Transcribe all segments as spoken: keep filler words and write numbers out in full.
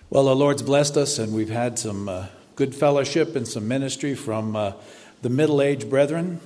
Well, the Lord's blessed us, and we've had some uh, good fellowship and some ministry from uh, the middle-aged brethren.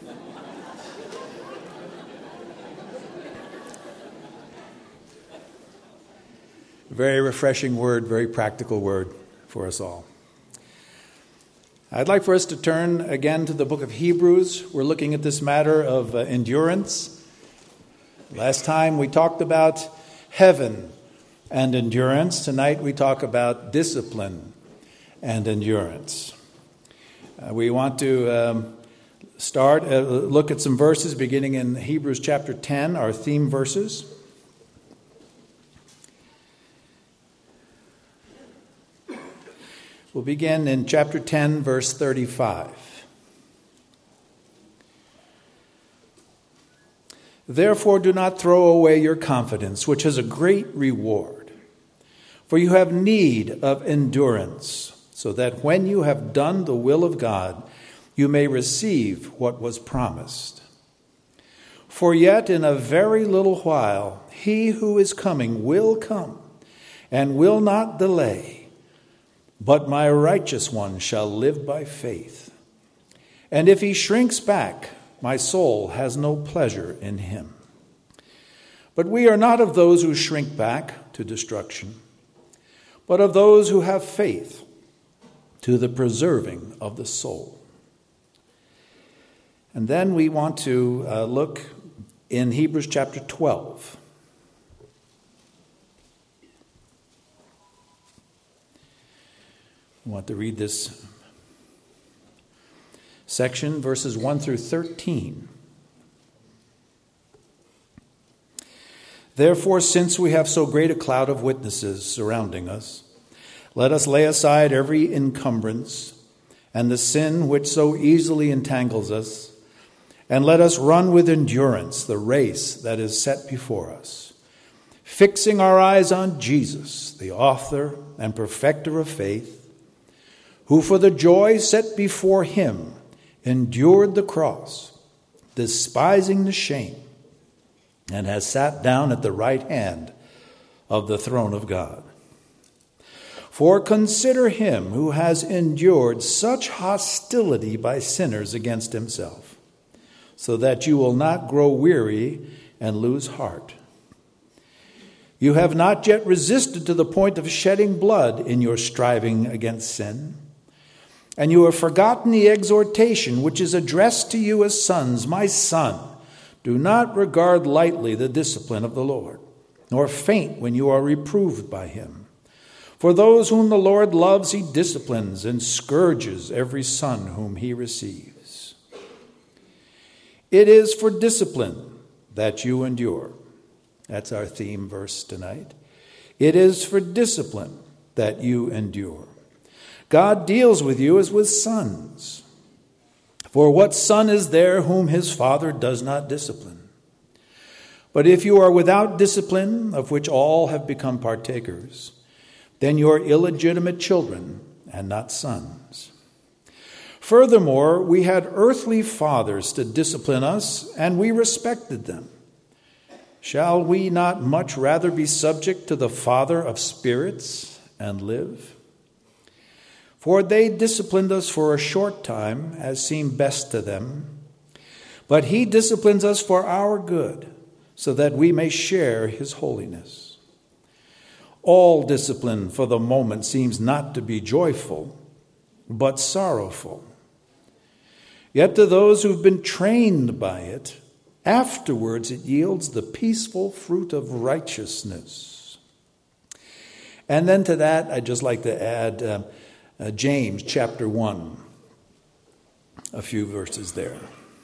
Very refreshing word, very practical word for us all. I'd like for us to turn again to the book of Hebrews. We're looking at this matter of uh, endurance. Last time we talked about heaven and endurance. Tonight we talk about discipline and endurance. Uh, we want to um, start, uh, look at some verses beginning in Hebrews chapter ten, our theme verses. We'll begin in chapter ten, verse thirty-five. Therefore do not throw away your confidence, which has a great reward. For you have need of endurance, so that when you have done the will of God, you may receive what was promised. For yet in a very little while, he who is coming will come and will not delay. But my righteous one shall live by faith. And if he shrinks back, my soul has no pleasure in him. But we are not of those who shrink back to destruction, but of those who have faith to the preserving of the soul. And then we want to uh, look in Hebrews chapter twelve. I want to read this section, verses one through thirteen. Therefore, since we have so great a cloud of witnesses surrounding us, let us lay aside every encumbrance and the sin which so easily entangles us, and let us run with endurance the race that is set before us, fixing our eyes on Jesus, the author and perfecter of faith, who for the joy set before him endured the cross, despising the shame, and has sat down at the right hand of the throne of God. For consider him who has endured such hostility by sinners against himself, so that you will not grow weary and lose heart. You have not yet resisted to the point of shedding blood in your striving against sin. And you have forgotten the exhortation which is addressed to you as sons. My son, do not regard lightly the discipline of the Lord, nor faint when you are reproved by him. For those whom the Lord loves, he disciplines and scourges every son whom he receives. It is for discipline that you endure. That's our theme verse tonight. It is for discipline that you endure. God deals with you as with sons. For what son is there whom his father does not discipline? But if you are without discipline, of which all have become partakers, then you are illegitimate children and not sons. Furthermore, we had earthly fathers to discipline us, and we respected them. Shall we not much rather be subject to the Father of spirits and live? For they disciplined us for a short time, as seemed best to them. But he disciplines us for our good, so that we may share his holiness. All discipline for the moment seems not to be joyful, but sorrowful. Yet to those who've been trained by it, afterwards it yields the peaceful fruit of righteousness. And then to that, I'd just like to add Uh, Uh, James chapter one, a few verses there.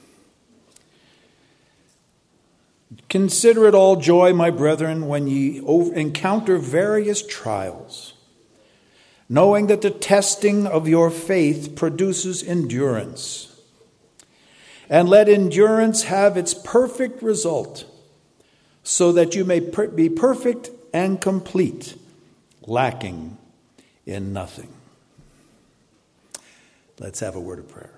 Consider it all joy, my brethren, when ye over- encounter various trials, knowing that the testing of your faith produces endurance. And let endurance have its perfect result, so that you may per- be perfect and complete, lacking in nothing. Let's have a word of prayer.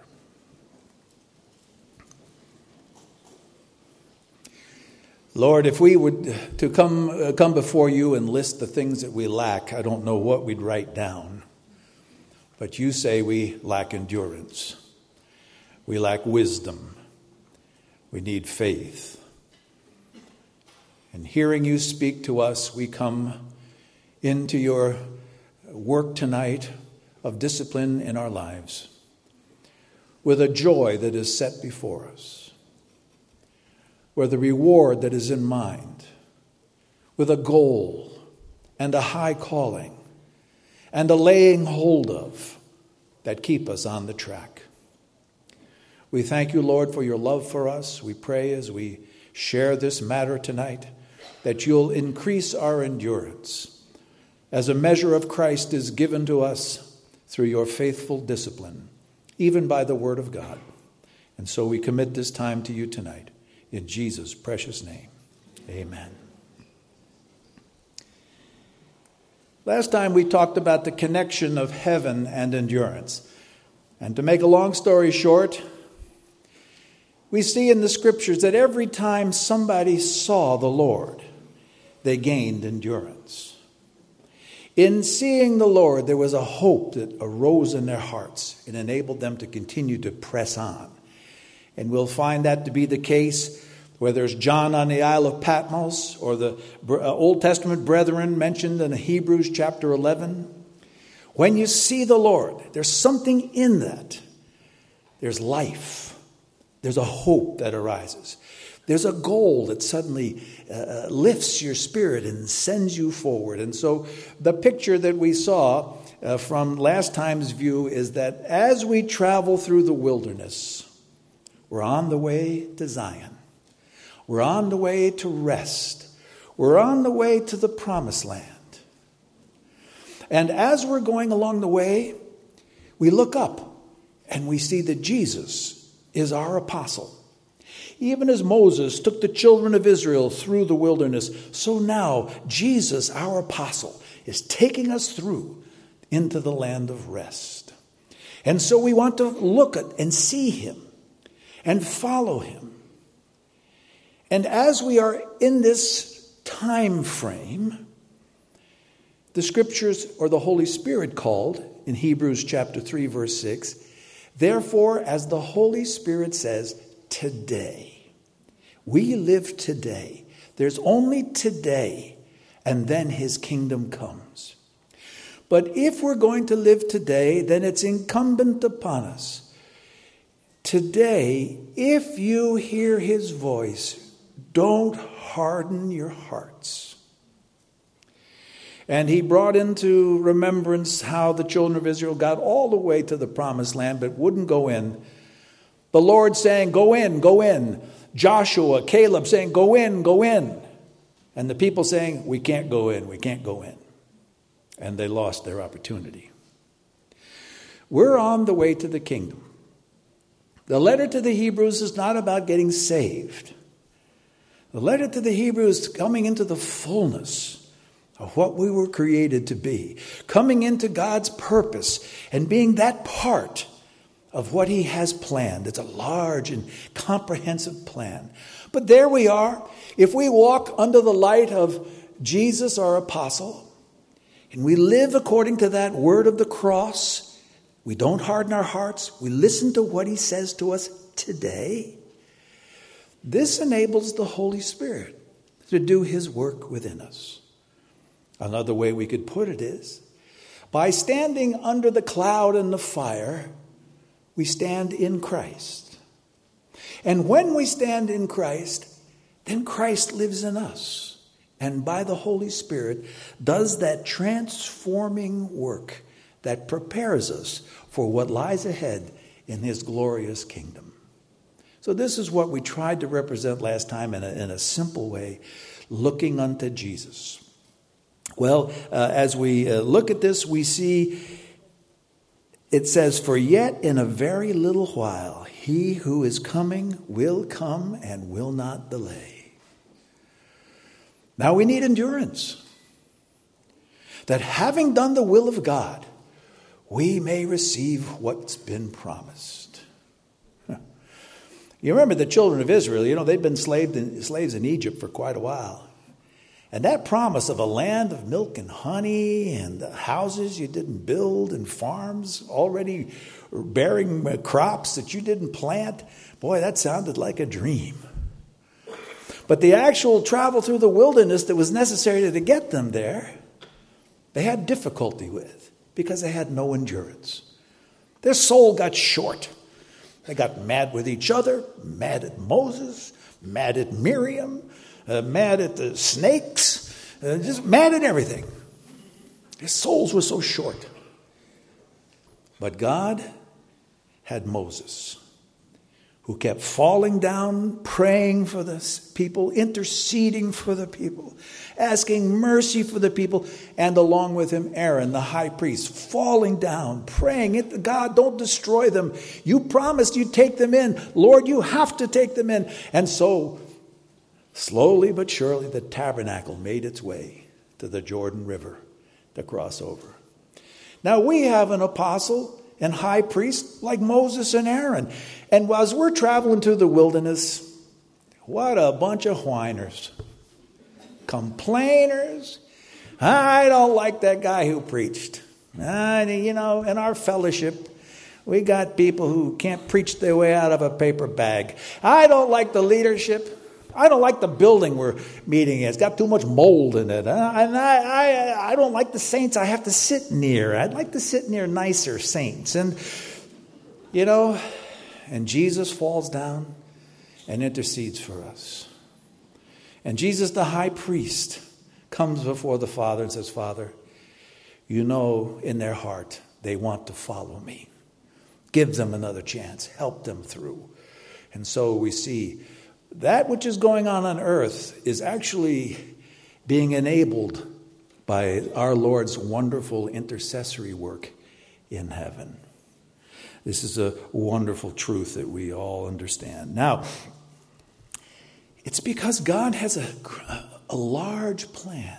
Lord, if we would to come uh, come before you and list the things that we lack, I don't know what we'd write down. But you say we lack endurance. We lack wisdom. We need faith. And hearing you speak to us, we come into your work tonight of discipline in our lives with a joy that is set before us, with a reward that is in mind, with a goal and a high calling and a laying hold of that keep us on the track. We thank you, Lord, for your love for us. We pray as we share this matter tonight that you'll increase our endurance as a measure of Christ is given to us through your faithful discipline, even by the word of God. And so we commit this time to you tonight. In Jesus' precious name, amen. Last time we talked about the connection of heaven and endurance. And to make a long story short, we see in the scriptures that every time somebody saw the Lord, they gained endurance. In seeing the Lord, there was a hope that arose in their hearts and enabled them to continue to press on. And we'll find that to be the case whether it's John on the Isle of Patmos or the Old Testament brethren mentioned in Hebrews chapter eleven. When you see the Lord, there's something in that. There's life. There's a hope that arises. There's a goal that suddenly uh, lifts your spirit and sends you forward. And so the picture that we saw uh, from last time's view is that as we travel through the wilderness, we're on the way to Zion. We're on the way to rest. We're on the way to the promised land. And as we're going along the way, we look up and we see that Jesus is our apostle. Even as Moses took the children of Israel through the wilderness, so now Jesus, our apostle, is taking us through into the land of rest. And so we want to look at and see him and follow him. And as we are in this time frame, the scriptures, or the Holy Spirit called in Hebrews chapter three, verse six, therefore, as the Holy Spirit says, today. We live today. There's only today, and then his kingdom comes. But if we're going to live today, then it's incumbent upon us. Today, if you hear his voice, don't harden your hearts. And he brought into remembrance how the children of Israel got all the way to the promised land, but wouldn't go in. The Lord saying, go in, go in. Joshua, Caleb saying, go in, go in. And the people saying, we can't go in, we can't go in. And they lost their opportunity. We're on the way to the kingdom. The letter to the Hebrews is not about getting saved. The letter to the Hebrews is coming into the fullness of what we were created to be. Coming into God's purpose and being that part of what he has planned. It's a large and comprehensive plan. But there we are. If we walk under the light of Jesus, our apostle, and we live according to that word of the cross, we don't harden our hearts. We listen to what he says to us today. This enables the Holy Spirit to do his work within us. Another way we could put it is, by standing under the cloud and the fire, we stand in Christ. And when we stand in Christ, then Christ lives in us. And by the Holy Spirit does that transforming work that prepares us for what lies ahead in his glorious kingdom. So this is what we tried to represent last time in a, in a simple way, looking unto Jesus. Well, uh, as we uh, look at this, we see it says, for yet in a very little while, he who is coming will come and will not delay. Now we need endurance. That having done the will of God, we may receive what's been promised. You remember the children of Israel, you know, they'd been slaved in, slaves in Egypt for quite a while. And that promise of a land of milk and honey and houses you didn't build and farms already bearing crops that you didn't plant, boy, that sounded like a dream. But the actual travel through the wilderness that was necessary to get them there, they had difficulty with because they had no endurance. Their soul got short. They got mad with each other, mad at Moses, mad at Miriam, uh, mad at the snakes, uh, just mad at everything. Their souls were so short. But God had Moses, who kept falling down, praying for the people, interceding for the people, asking mercy for the people, and along with him, Aaron, the high priest, falling down, praying, God, don't destroy them. You promised you'd take them in. Lord, you have to take them in. And so, slowly but surely, the tabernacle made its way to the Jordan River to cross over. Now, we have an apostle and high priest like Moses and Aaron. And as we're traveling through the wilderness, what a bunch of whiners. Complainers. I don't like that guy who preached. Uh, you know, in our fellowship, we got people who can't preach their way out of a paper bag. I don't like the leadership. I don't like the building we're meeting in. It's got too much mold in it. Uh, and I, I, I don't like the saints I have to sit near. I'd like to sit near nicer saints. And, you know, and Jesus falls down and intercedes for us. And Jesus, the high priest, comes before the Father and says, Father, you know in their heart they want to follow me. Give them another chance. Help them through. And so we see that which is going on on earth is actually being enabled by our Lord's wonderful intercessory work in heaven. This is a wonderful truth that we all understand. Now, it's because God has a, a large plan,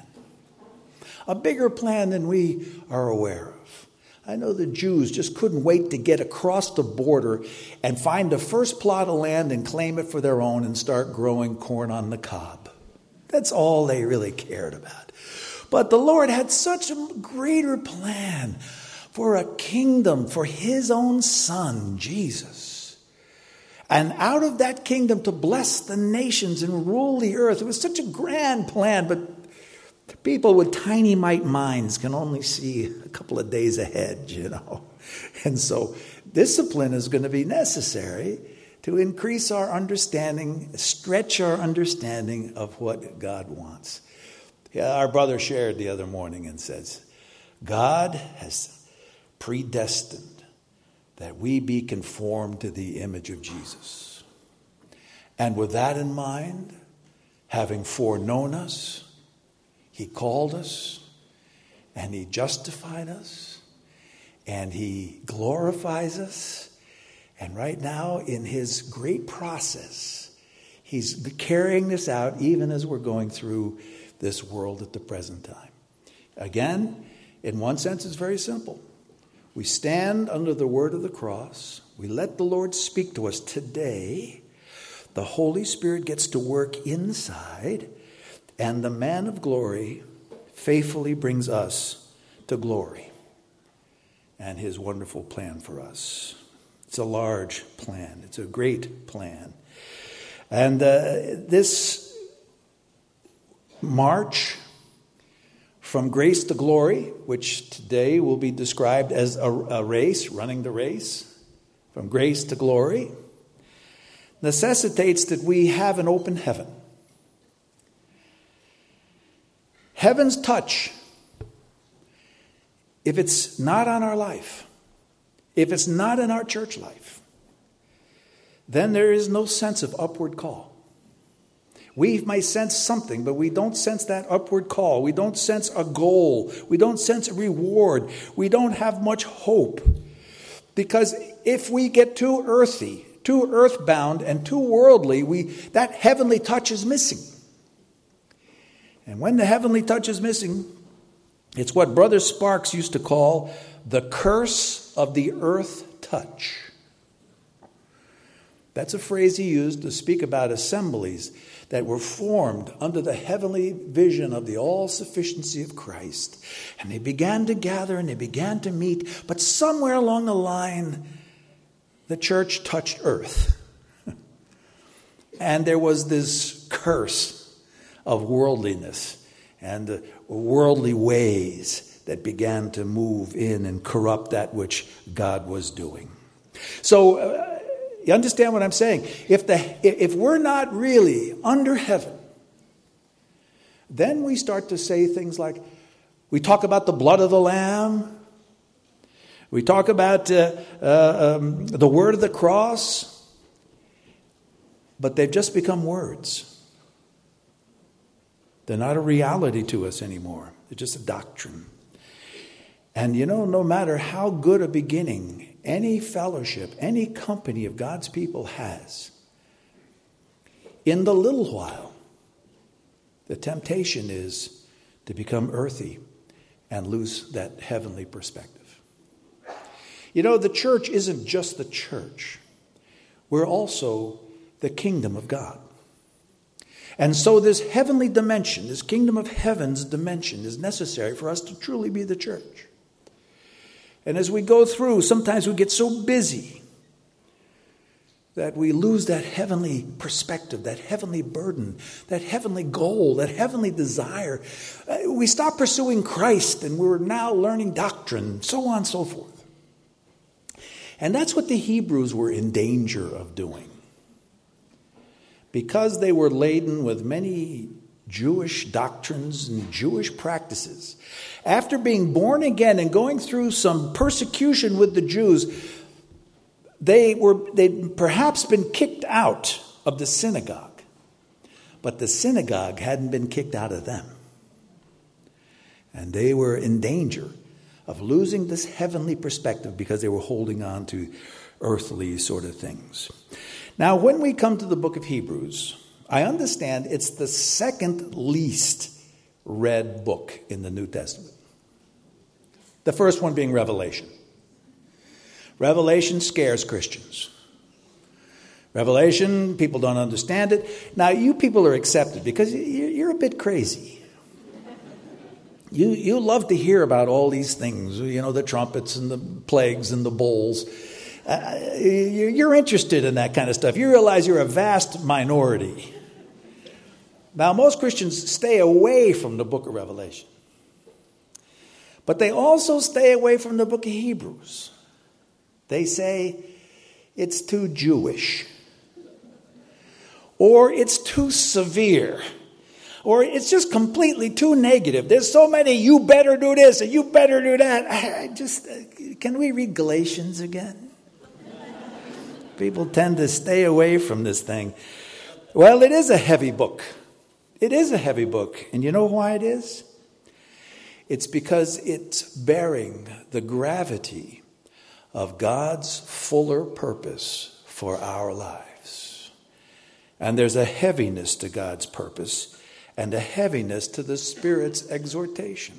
a bigger plan than we are aware of. I know the Jews just couldn't wait to get across the border and find the first plot of land and claim it for their own and start growing corn on the cob. That's all they really cared about. But the Lord had such a greater plan for a kingdom, for his own son, Jesus. And out of that kingdom to bless the nations and rule the earth. It was such a grand plan, but people with tiny mite minds can only see a couple of days ahead, you know. And so discipline is going to be necessary to increase our understanding, stretch our understanding of what God wants. Yeah, our brother shared the other morning and says, God has predestined that we be conformed to the image of Jesus. And with that in mind, having foreknown us, he called us, and he justified us, and he glorifies us. And right now, in his great process, he's carrying this out even as we're going through this world at the present time. Again, in one sense, it's very simple. We stand under the word of the cross. We let the Lord speak to us today. The Holy Spirit gets to work inside, and the man of glory faithfully brings us to glory and his wonderful plan for us. It's a large plan. It's a great plan. And uh, this march from grace to glory, which today will be described as a, a race, running the race, from grace to glory, necessitates that we have an open heaven. Heaven's touch, if it's not on our life, if it's not in our church life, then there is no sense of upward call. We might sense something, but we don't sense that upward call. We don't sense a goal. We don't sense a reward. We don't have much hope. Because if we get too earthy, too earthbound, and too worldly, we that heavenly touch is missing. And when the heavenly touch is missing, it's what Brother Sparks used to call the curse of the earth touch. That's a phrase he used to speak about assemblies that were formed under the heavenly vision of the all-sufficiency of Christ. And they began to gather and they began to meet, but somewhere along the line, the church touched earth. And there was this curse of worldliness and the worldly ways that began to move in and corrupt that which God was doing. So, uh, you understand what I'm saying? If the if we're not really under heaven, then we start to say things like, we talk about the blood of the Lamb, we talk about uh, uh, um, the word of the cross, but they've just become words. They're not a reality to us anymore. They're just a doctrine. And you know, no matter how good a beginning any fellowship, any company of God's people has, in the little while, the temptation is to become earthy and lose that heavenly perspective. You know, the church isn't just the church. We're also the kingdom of God. And so this heavenly dimension, this kingdom of heaven's dimension, is necessary for us to truly be the church. And as we go through, sometimes we get so busy that we lose that heavenly perspective, that heavenly burden, that heavenly goal, that heavenly desire. Uh, we stop pursuing Christ and we're now learning doctrine, so on and so forth. And that's what the Hebrews were in danger of doing. Because they were laden with many Jewish doctrines and Jewish practices. After being born again and going through some persecution with the Jews, they were they'd perhaps been kicked out of the synagogue. But the synagogue hadn't been kicked out of them. And they were in danger of losing this heavenly perspective because they were holding on to earthly sort of things. Now, when we come to the book of Hebrews, I understand it's the second least read book in the New Testament. The first one being Revelation. Revelation scares Christians. Revelation, people don't understand it. Now, you people are accepted because you're a bit crazy. You, you love to hear about all these things, you know, the trumpets and the plagues and the bowls. Uh, you're interested in that kind of stuff. You realize you're a vast minority. Now, most Christians stay away from the book of Revelation. But they also stay away from the book of Hebrews. They say it's too Jewish. Or it's too severe. Or it's just completely too negative. There's so many, you better do this and you better do that. I just, can we read Galatians again? People tend to stay away from this thing. Well, it is a heavy book. It is a heavy book. And you know why it is? It's because it's bearing the gravity of God's fuller purpose for our lives. And there's a heaviness to God's purpose and a heaviness to the Spirit's exhortation.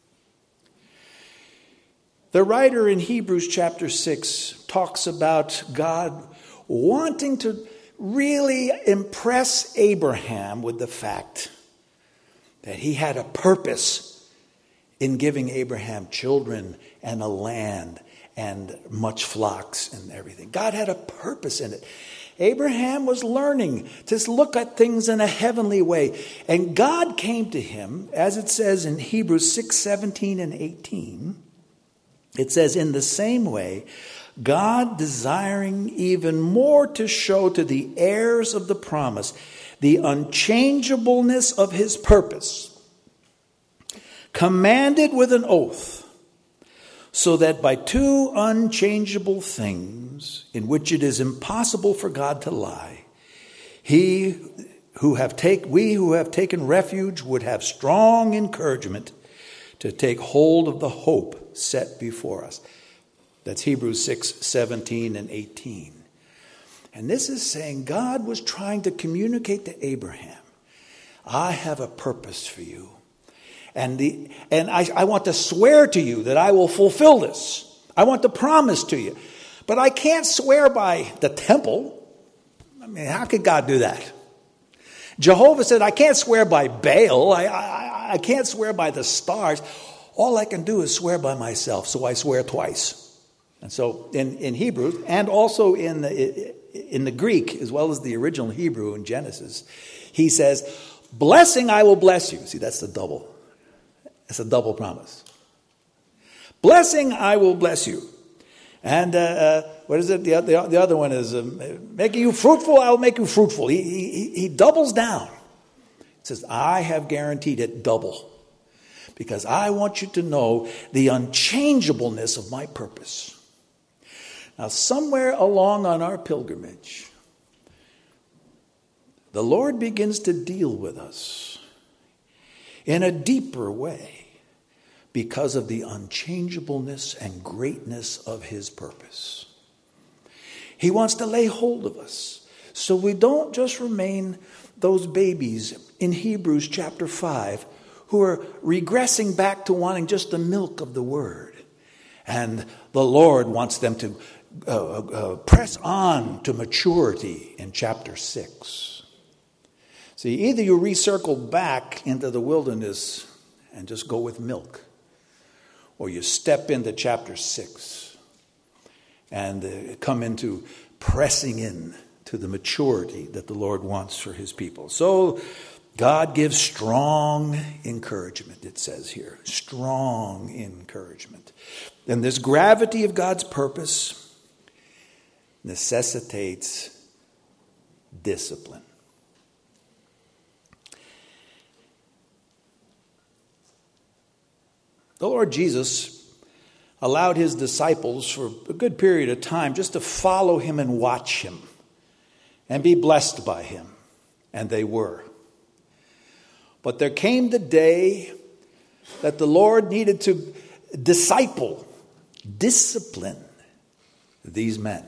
The writer in Hebrews chapter six talks about God wanting to really impress Abraham with the fact that he had a purpose in giving Abraham children and a land and much flocks and everything. God had a purpose in it. Abraham was learning to look at things in a heavenly way. And God came to him, as it says in Hebrews six, seventeen and eighteen. It says, in the same way, God desiring even more to show to the heirs of the promise the unchangeableness of his purpose, commanded with an oath, so that by two unchangeable things, in which it is impossible for God to lie, he who have take, we who have taken refuge would have strong encouragement to take hold of the hope set before us. That's Hebrews six, seventeen and eighteen. And this is saying God was trying to communicate to Abraham, I have a purpose for you. And the and I, I want to swear to you that I will fulfill this. I want to promise to you. But I can't swear by the temple. I mean, how could God do that? Jehovah said, I can't swear by Baal. I, I, I can't swear by the stars. All I can do is swear by myself, so I swear twice. And so in, in Hebrew, and also in the, in the Greek, as well as the original Hebrew in Genesis, he says, blessing I will bless you. See, that's the double. That's a double promise. Blessing I will bless you. And uh, uh, what is it? The, the, the other one is um, making you fruitful, I will make you fruitful. He, he, he doubles down. He says, I have guaranteed it double. Because I want you to know the unchangeableness of my purpose. Now, somewhere along on our pilgrimage, the Lord begins to deal with us in a deeper way because of the unchangeableness and greatness of his purpose. He wants to lay hold of us so we don't just remain those babies in Hebrews chapter five who are regressing back to wanting just the milk of the word. And the Lord wants them to uh, uh, press on to maturity in chapter six. See, either you recircle back into the wilderness and just go with milk, or you step into chapter six and uh, come into pressing in to the maturity that the Lord wants for his people. So God gives strong encouragement, it says here. Strong encouragement. And this gravity of God's purpose necessitates discipline. The Lord Jesus allowed his disciples for a good period of time just to follow him and watch him and be blessed by him. And they were. But there came the day that the Lord needed to disciple, discipline these men.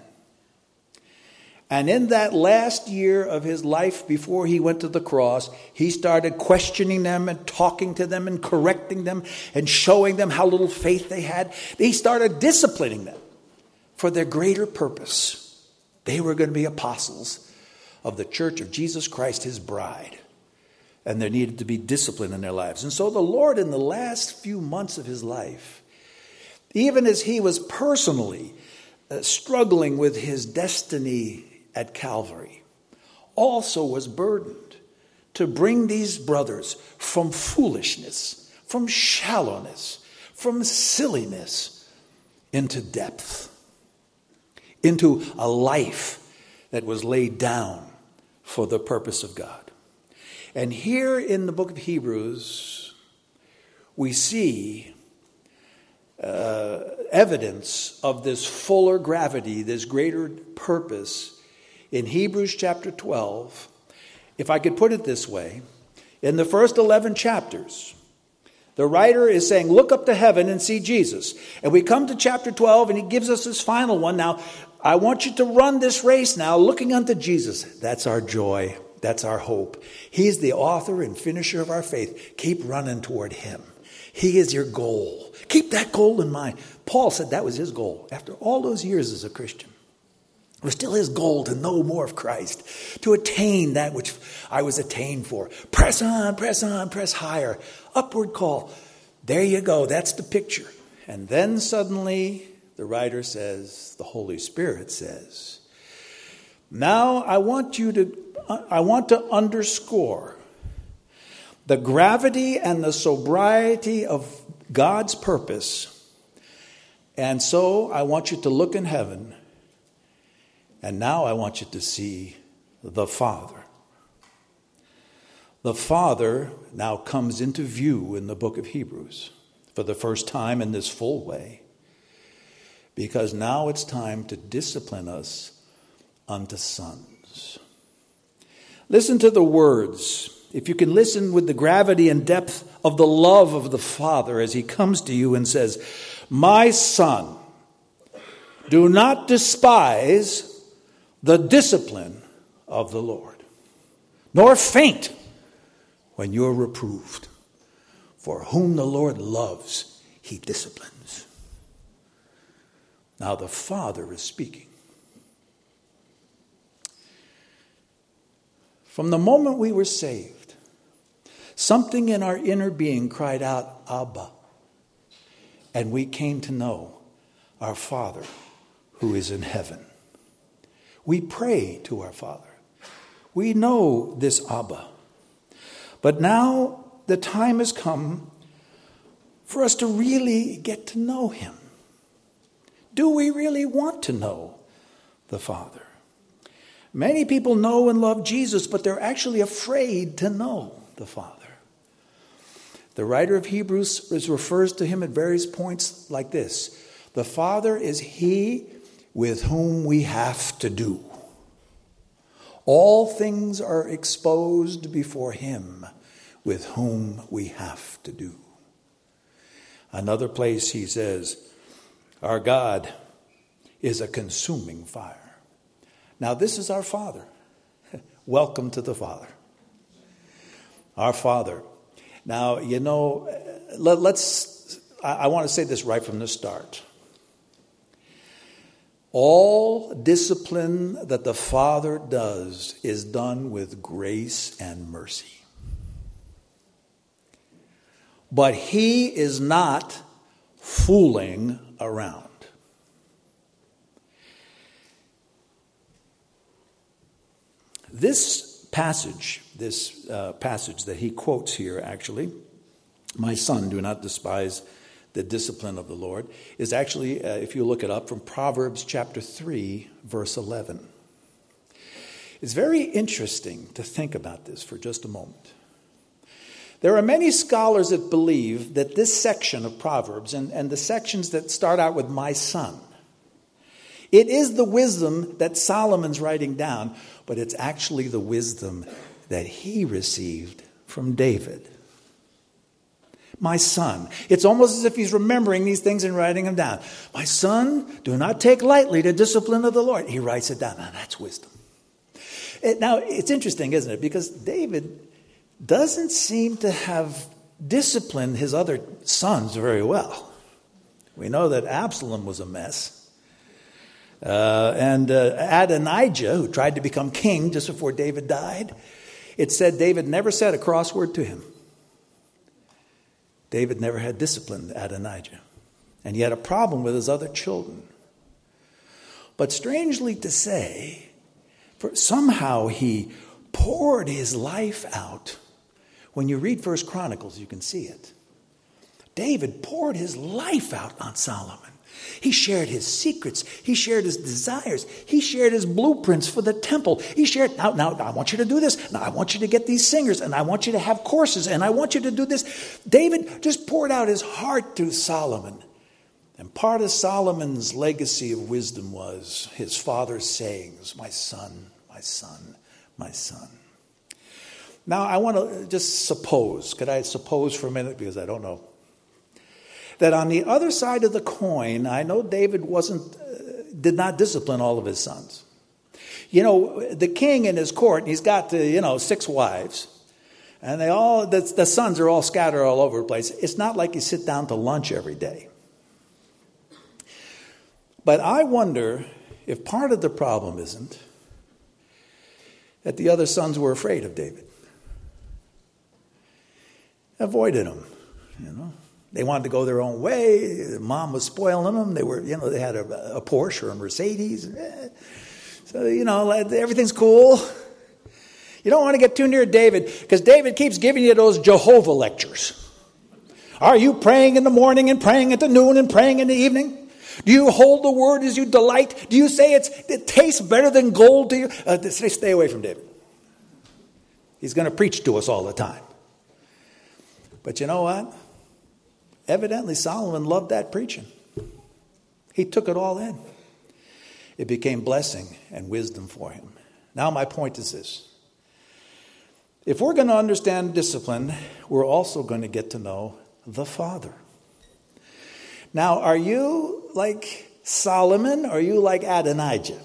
And in that last year of his life before he went to the cross, he started questioning them and talking to them and correcting them and showing them how little faith they had. He started disciplining them for their greater purpose. They were going to be apostles of the church of Jesus Christ, his bride. And there needed to be discipline in their lives. And so the Lord, in the last few months of his life, even as he was personally uh, struggling with his destiny at Calvary, also was burdened to bring these brothers from foolishness, from shallowness, from silliness into depth, into a life that was laid down for the purpose of God. And here in the book of Hebrews, we see uh, evidence of this fuller gravity, this greater purpose in Hebrews chapter twelve. If I could put it this way, in the first eleven chapters, the writer is saying, look up to heaven and see Jesus. And we come to chapter twelve and he gives us this final one. Now, I want you to run this race now looking unto Jesus. That's our joy. That's our hope. He's the author and finisher of our faith. Keep running toward him. He is your goal. Keep that goal in mind. Paul said that was his goal. After all those years as a Christian, it was still his goal to know more of Christ, to attain that which I was attained for. Press on, press on, press higher. Upward call. There you go. That's the picture. And then suddenly the writer says, the Holy Spirit says, now I want you to I want to underscore the gravity and the sobriety of God's purpose. And so I want you to look in heaven. And now I want you to see the Father. The Father now comes into view in the book of Hebrews for the first time in this full way. Because now it's time to discipline us unto sons. Listen to the words. If you can listen with the gravity and depth of the love of the Father as he comes to you and says, my son, do not despise the discipline of the Lord, nor faint when you're reproved. For whom the Lord loves, he disciplines. Now the Father is speaking. From the moment we were saved, something in our inner being cried out, Abba. And we came to know our Father who is in heaven. We pray to our Father. We know this Abba. But now the time has come for us to really get to know him. Do we really want to know the Father? Many people know and love Jesus, but they're actually afraid to know the Father. The writer of Hebrews refers to him at various points like this. The Father is he with whom we have to do. All things are exposed before him with whom we have to do. Another place he says, our God is a consuming fire. Now this is our Father. Welcome to the Father. Our Father. Now, you know, let, let's, I, I want to say this right from the start. All discipline that the Father does is done with grace and mercy. But he is not fooling around. This passage, this uh, passage that he quotes here, actually, my son, do not despise the discipline of the Lord, is actually, uh, if you look it up, from Proverbs chapter three, verse eleven. It's very interesting to think about this for just a moment. There are many scholars that believe that this section of Proverbs, and, and the sections that start out with my son, it is the wisdom that Solomon's writing down, but it's actually the wisdom that he received from David. My son. It's almost as if he's remembering these things and writing them down. My son, do not take lightly the discipline of the Lord. He writes it down. Now, that's wisdom. It, now, it's interesting, isn't it? Because David doesn't seem to have disciplined his other sons very well. We know that Absalom was a mess. Uh, and uh, Adonijah, who tried to become king just before David died, it said David never said a cross word to him. David never had disciplined Adonijah. And he had a problem with his other children. But strangely to say, for somehow he poured his life out. When you read First Chronicles, you can see it. David poured his life out on Solomon. He shared his secrets. He shared his desires. He shared his blueprints for the temple. He shared, now, now, I want you to do this. Now, I want you to get these singers, and I want you to have courses, and I want you to do this. David just poured out his heart to Solomon. And part of Solomon's legacy of wisdom was his father's sayings, my son, my son, my son. Now, I want to just suppose, could I suppose for a minute, because I don't know, that on the other side of the coin, I know David wasn't, uh, did not discipline all of his sons. You know, the king in his court, he's got, uh, you know, six wives. And they all, the, the sons are all scattered all over the place. It's not like you sit down to lunch every day. But I wonder if part of the problem isn't that the other sons were afraid of David. Avoided him, you know. They wanted to go their own way. Mom was spoiling them. They were, you know, they had a, a Porsche or a Mercedes. So, you know, everything's cool. You don't want to get too near David because David keeps giving you those Jehovah lectures. Are you praying in the morning and praying at the noon and praying in the evening? Do you hold the word as you delight? Do you say it's, it tastes better than gold to you? Uh, stay away from David. He's going to preach to us all the time. But you know what? Evidently, Solomon loved that preaching. He took it all in. It became blessing and wisdom for him. Now my point is this. If we're going to understand discipline, we're also going to get to know the Father. Now, are you like Solomon or are you like Adonijah?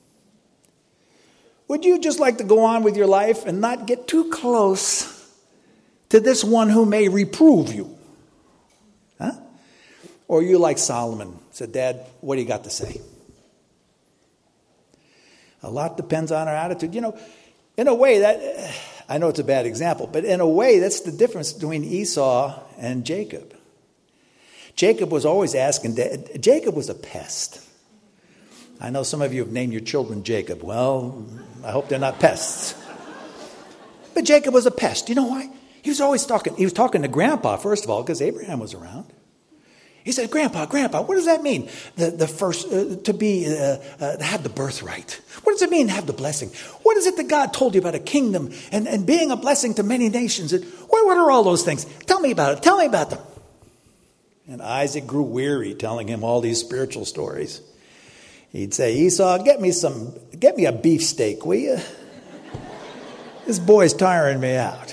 Would you just like to go on with your life and not get too close to this one who may reprove you? Huh? Or you like Solomon, said, Dad, what do you got to say? A lot depends on our attitude. You know, In a way, that I know it's a bad example, but in a way, that's the difference between Esau and Jacob. Jacob was always asking, Jacob was a pest. I know some of you have named your children Jacob. Well, I hope they're not pests. But Jacob was a pest. You know why? He was always talking. He was talking to Grandpa, first of all, because Abraham was around. He said, Grandpa, Grandpa, what does that mean? The, the first, uh, to be, uh, uh, to have the birthright. What does it mean to have the blessing? What is it that God told you about a kingdom and, and being a blessing to many nations? And what, what are all those things? Tell me about it. Tell me about them. And Isaac grew weary telling him all these spiritual stories. He'd say, Esau, get me some, get me a beefsteak, will you? This boy's tiring me out.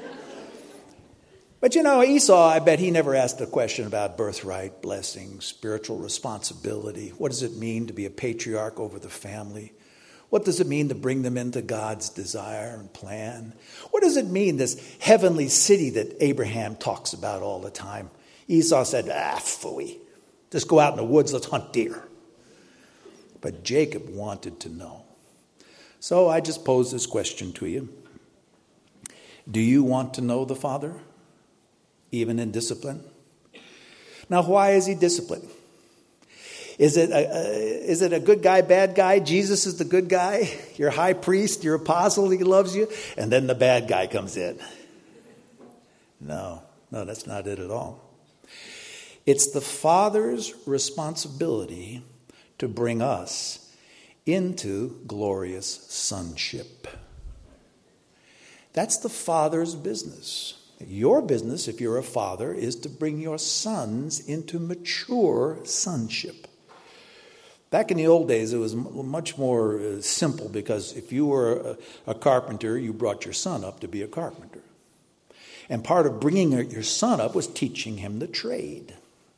But you know, Esau, I bet he never asked a question about birthright, blessing, spiritual responsibility. What does it mean to be a patriarch over the family? What does it mean to bring them into God's desire and plan? What does it mean, this heavenly city that Abraham talks about all the time? Esau said, ah, phooey. Just go out in the woods, let's hunt deer. But Jacob wanted to know. So I just pose this question to you. Do you want to know the Father, even in discipline? Now, why is he disciplined? Is it a, a, is it a good guy, bad guy? Jesus is the good guy. Your high priest, your apostle, he loves you. And then the bad guy comes in. No, no, that's not it at all. It's the Father's responsibility to bring us into glorious sonship. That's the Father's business. Your business, if you're a father, is to bring your sons into mature sonship. Back in the old days, it was much more uh, simple, because if you were a, a carpenter, you brought your son up to be a carpenter. And part of bringing your son up was teaching him the trade.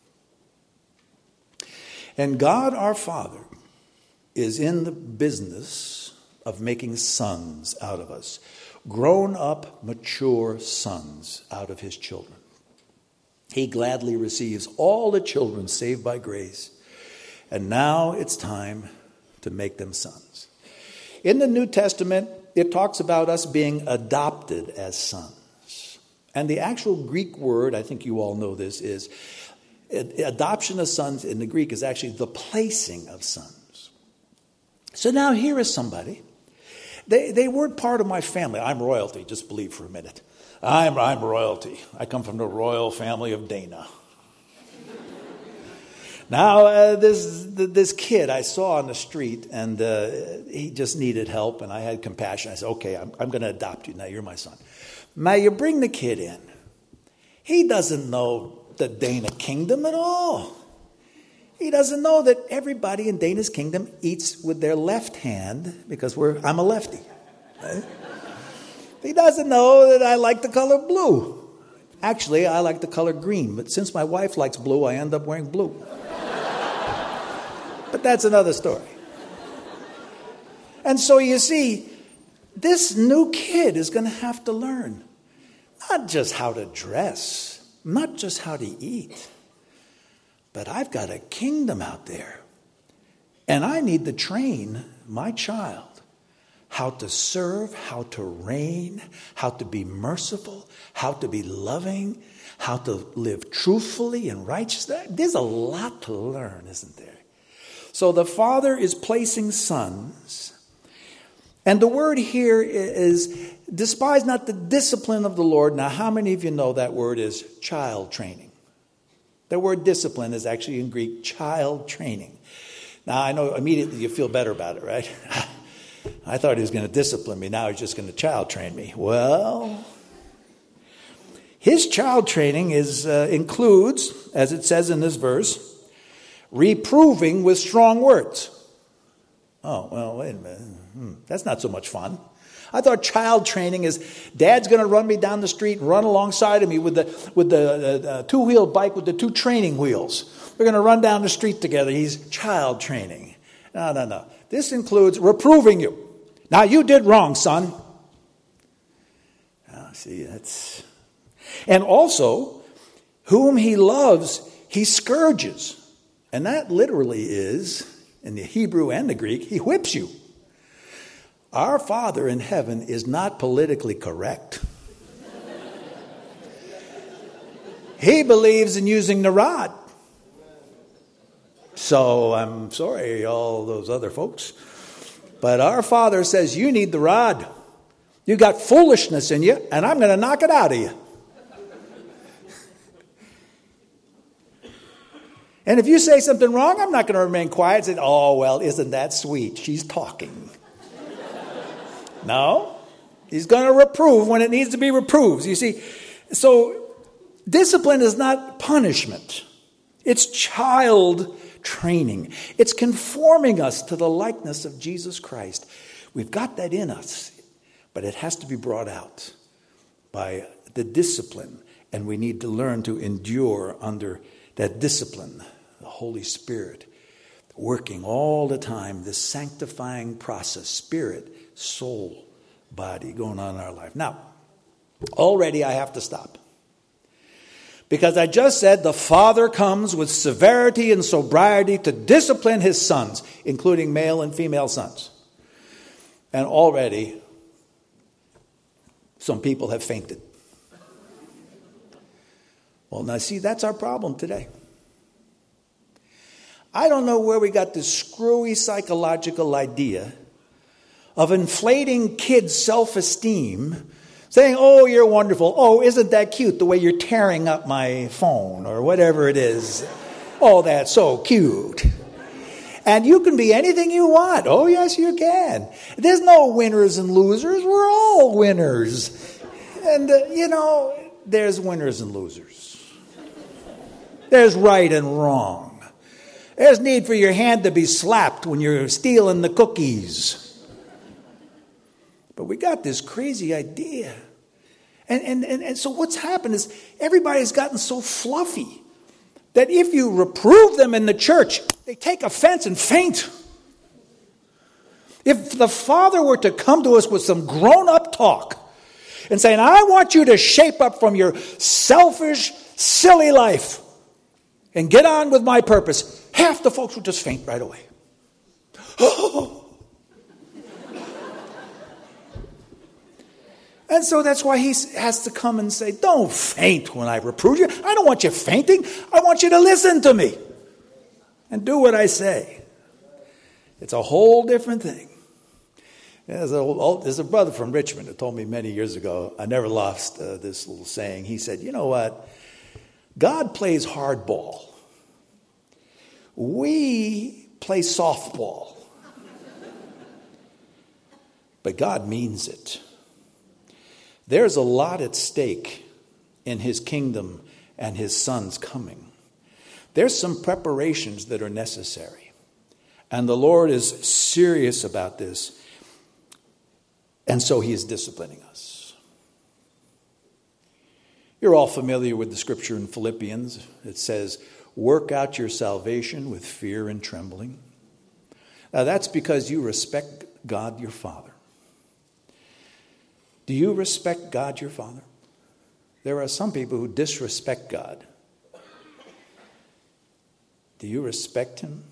And God, our Father, is in the business of making sons out of us. Grown-up, mature sons out of his children. He gladly receives all the children saved by grace. And now it's time to make them sons. In the New Testament, it talks about us being adopted as sons. And the actual Greek word, I think you all know this, is adoption of sons in the Greek is actually the placing of sons. So now here is somebody. They they weren't part of my family. I'm royalty, just believe for a minute. I'm, I'm royalty. I come from the royal family of Dana. Now, uh, this this kid I saw on the street, and uh, he just needed help, and I had compassion. I said, okay, I'm, I'm going to adopt you. Now you're my son. Now you bring the kid in. He doesn't know the Dana kingdom at all. He doesn't know that everybody in Dana's kingdom eats with their left hand, because we're I'm a lefty. Right? He doesn't know that I like the color blue. Actually, I like the color green, but since my wife likes blue, I end up wearing blue. But that's another story. And so you see, this new kid is going to have to learn not just how to dress, not just how to eat, but I've got a kingdom out there. And I need to train my child how to serve, how to reign, how to be merciful, how to be loving, how to live truthfully and righteously. There's a lot to learn, isn't there? So the Father is placing sons. And the word here is, despise not the discipline of the Lord. Now, how many of you know that word is child training? The word discipline is actually in Greek, child training. Now, I know immediately you feel better about it, right? I thought he was going to discipline me. Now he's just going to child train me. Well, his child training is uh, includes, as it says in this verse, reproving with strong words. Oh, well, wait a minute. Hmm, that's not so much fun. I thought child training is Dad's going to run me down the street and run alongside of me with the with the uh, two-wheel bike with the two training wheels. We're going to run down the street together. He's child training. No, no, no. This includes reproving you. Now, you did wrong, son. Oh, see, that's... And also, whom he loves, he scourges. And that literally is, in the Hebrew and the Greek, he whips you. Our Father in heaven is not politically correct. He believes in using the rod. So I'm sorry, all those other folks. But our Father says, you need the rod. You got foolishness in you, and I'm going to knock it out of you. And if you say something wrong, I'm not going to remain quiet and say, oh, well, isn't that sweet? She's talking. No, he's going to reprove when it needs to be reproved. You see, so discipline is not punishment. It's child training. It's conforming us to the likeness of Jesus Christ. We've got that in us, but it has to be brought out by the discipline, and we need to learn to endure under that discipline, the Holy Spirit working all the time, this sanctifying process, spirit, soul, body going on in our life. Now, already I have to stop. Because I just said the Father comes with severity and sobriety to discipline his sons, including male and female sons. And already some people have fainted. Well, now see, that's our problem today. I don't know where we got this screwy psychological idea of inflating kids' self-esteem, saying, oh, you're wonderful. Oh, isn't that cute the way you're tearing up my phone or whatever it is. Oh, that's so cute. And you can be anything you want. Oh, yes, you can. There's no winners and losers. We're all winners. And, uh, you know, there's winners and losers. There's right and wrong. There's need for your hand to be slapped when you're stealing the cookies. But we got this crazy idea. And, and, and, and so what's happened is everybody's gotten so fluffy that if you reprove them in the church, they take offense and faint. If the Father were to come to us with some grown-up talk and saying, I want you to shape up from your selfish, silly life and get on with my purpose, half the folks would just faint right away. And so that's why he has to come and say, don't faint when I reprove you. I don't want you fainting. I want you to listen to me and do what I say. It's a whole different thing. There's a, there's a brother from Richmond who told me many years ago, I never lost uh, this little saying. He said, you know what? God plays hardball. We play softball. But God means it. There's a lot at stake in his kingdom and his son's coming. There's some preparations that are necessary. And the Lord is serious about this. And so he is disciplining us. You're all familiar with the scripture in Philippians. It says, work out your salvation with fear and trembling. Now that's because you respect God your Father. Do you respect God your Father? There are some people who disrespect God. Do you respect him?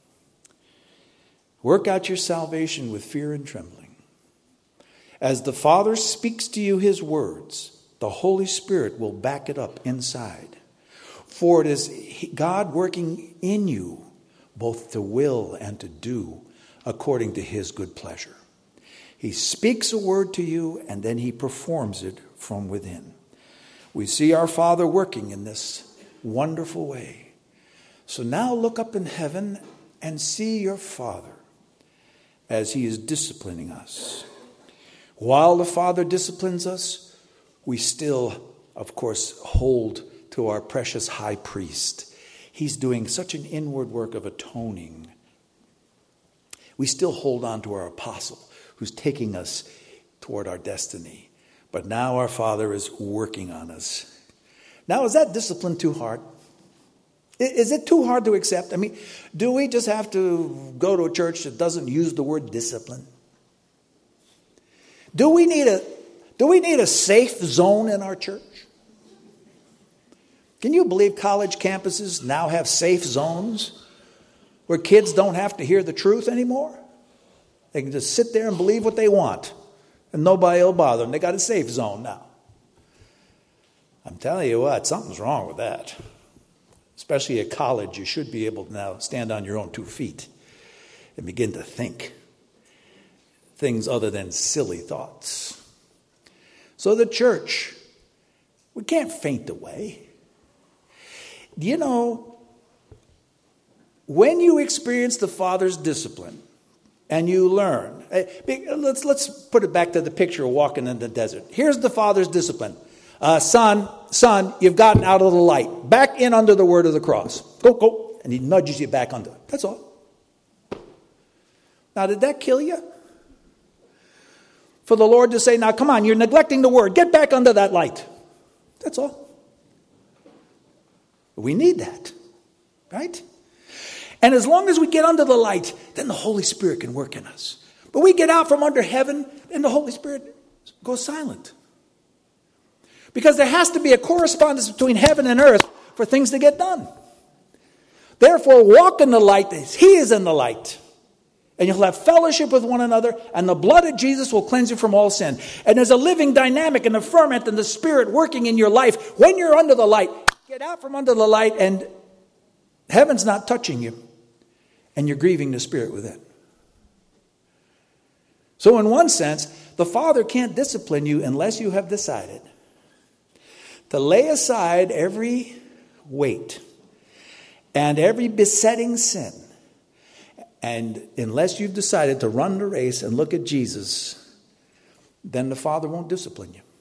Work out your salvation with fear and trembling. As the Father speaks to you his words, the Holy Spirit will back it up inside. For it is God working in you both to will and to do according to his good pleasure. He speaks a word to you, and then he performs it from within. We see our Father working in this wonderful way. So now look up in heaven and see your Father as he is disciplining us. While the Father disciplines us, we still, of course, hold to our precious high priest. He's doing such an inward work of atoning. We still hold on to our apostle, who's taking us toward our destiny. But now our Father is working on us. Now, is that discipline too hard? Is it too hard to accept? I mean, do we just have to go to a church that doesn't use the word discipline? Do we need a, do we need a safe zone in our church? Can you believe college campuses now have safe zones where kids don't have to hear the truth anymore? They can just sit there and believe what they want, and nobody will bother them. They got a safe zone now. I'm telling you what, something's wrong with that. Especially at college, you should be able to now stand on your own two feet and begin to think things other than silly thoughts. So the church, we can't faint away. You know, when you experience the Father's discipline and you learn, let's, let's put it back to the picture of walking in the desert. Here's the Father's discipline. Uh, son, son, you've gotten out of the light. Back in under the word of the cross. Go, go. And he nudges you back under. That's all. Now, did that kill you? For the Lord to say, now come on, you're neglecting the word. Get back under that light. That's all. We need that. Right? And as long as we get under the light, then the Holy Spirit can work in us. But we get out from under heaven, and the Holy Spirit goes silent. Because there has to be a correspondence between heaven and earth for things to get done. Therefore, walk in the light as He is in the light. And you'll have fellowship with one another, and the blood of Jesus will cleanse you from all sin. And there's a living dynamic and the ferment and the Spirit working in your life. When you're under the light, get out from under the light, and heaven's not touching you. And you're grieving the Spirit within. So in one sense, the Father can't discipline you unless you have decided to lay aside every weight and every besetting sin. And unless you've decided to run the race and look at Jesus, then the Father won't discipline you.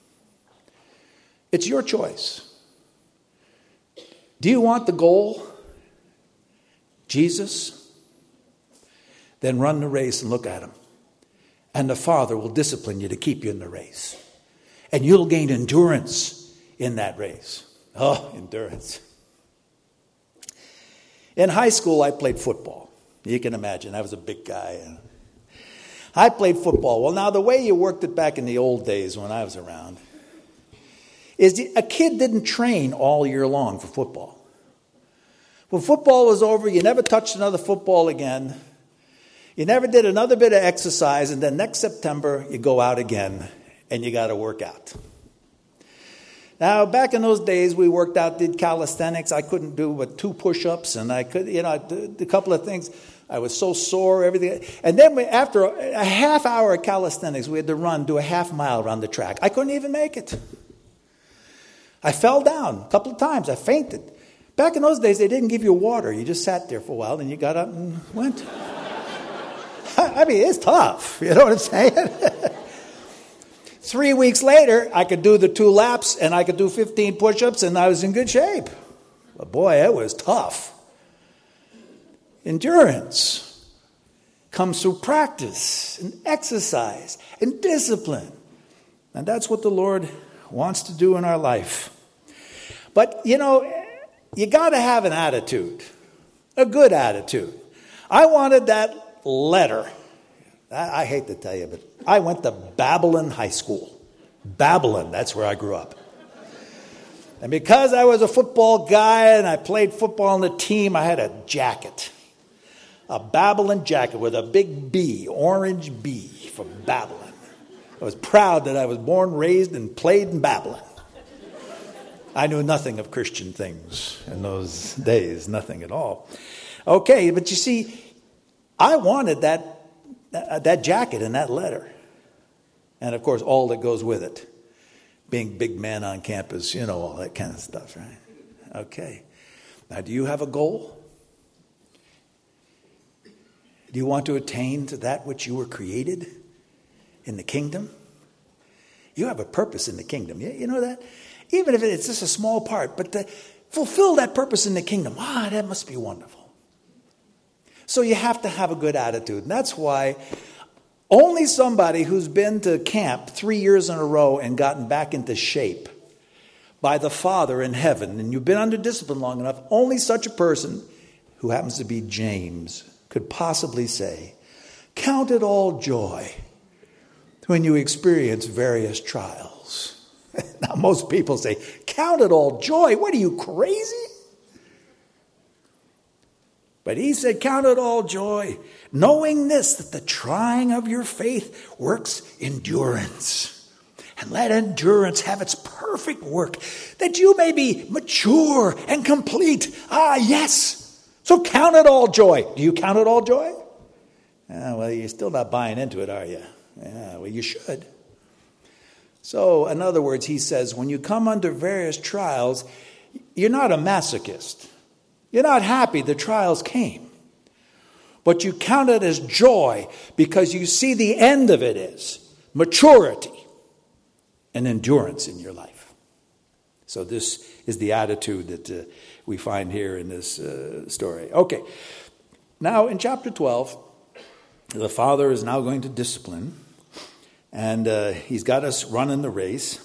It's your choice. Do you want the goal? Jesus? Then run the race and look at Him. And the Father will discipline you to keep you in the race. And you'll gain endurance in that race. Oh, endurance. In high school, I played football. You can imagine, I was a big guy. I played football. Well, now the way you worked it back in the old days when I was around is a kid didn't train all year long for football. When football was over, you never touched another football again. You never did another bit of exercise, and then next September, you go out again, and you got to work out. Now, back in those days, we worked out, did calisthenics. I couldn't do but two push-ups, and I could, you know, I did a couple of things. I was so sore, everything. And then we, after a, a half hour of calisthenics, we had to run, do a half mile around the track. I couldn't even make it. I fell down a couple of times. I fainted. Back in those days, they didn't give you water. You just sat there for a while, and you got up and went. I mean, it's tough. You know what I'm saying? Three weeks later, I could do the two laps, and I could do fifteen push-ups, and I was in good shape. But boy, it was tough. Endurance comes through practice and exercise and discipline. And that's what the Lord wants to do in our life. But, you know, you got to have an attitude, a good attitude. I wanted that letter. I, I hate to tell you, but I went to Babylon High School. Babylon, that's where I grew up. And because I was a football guy and I played football on the team, I had a jacket. A Babylon jacket with a big B, orange B for Babylon. I was proud that I was born, raised, and played in Babylon. I knew nothing of Christian things in those days, nothing at all. Okay, but you see, I wanted that uh, that jacket and that letter. And, of course, all that goes with it. Being big man on campus, you know, all that kind of stuff, right? Okay. Now, do you have a goal? Do you want to attain to that which you were created in the kingdom? You have a purpose in the kingdom. You know that? Even if it's just a small part, but to fulfill that purpose in the kingdom, ah, that must be wonderful. So you have to have a good attitude. And that's why only somebody who's been to camp three years in a row and gotten back into shape by the Father in heaven, and you've been under discipline long enough, only such a person, who happens to be James, could possibly say, count it all joy when you experience various trials. Now, most people say, count it all joy. What are you, crazy? But he said, count it all joy, knowing this, that the trying of your faith works endurance. And let endurance have its perfect work, that you may be mature and complete. Ah, yes. So count it all joy. Do you count it all joy? Ah, well, you're still not buying into it, are you? Yeah, well, you should. So, in other words, he says, when you come under various trials, you're not a masochist. You're not happy the trials came. But you count it as joy because you see the end of it is maturity and endurance in your life. So this is the attitude that uh, we find here in this uh, story. Okay, now in chapter twelve, the father is now going to discipline, and uh, he's got us running the race.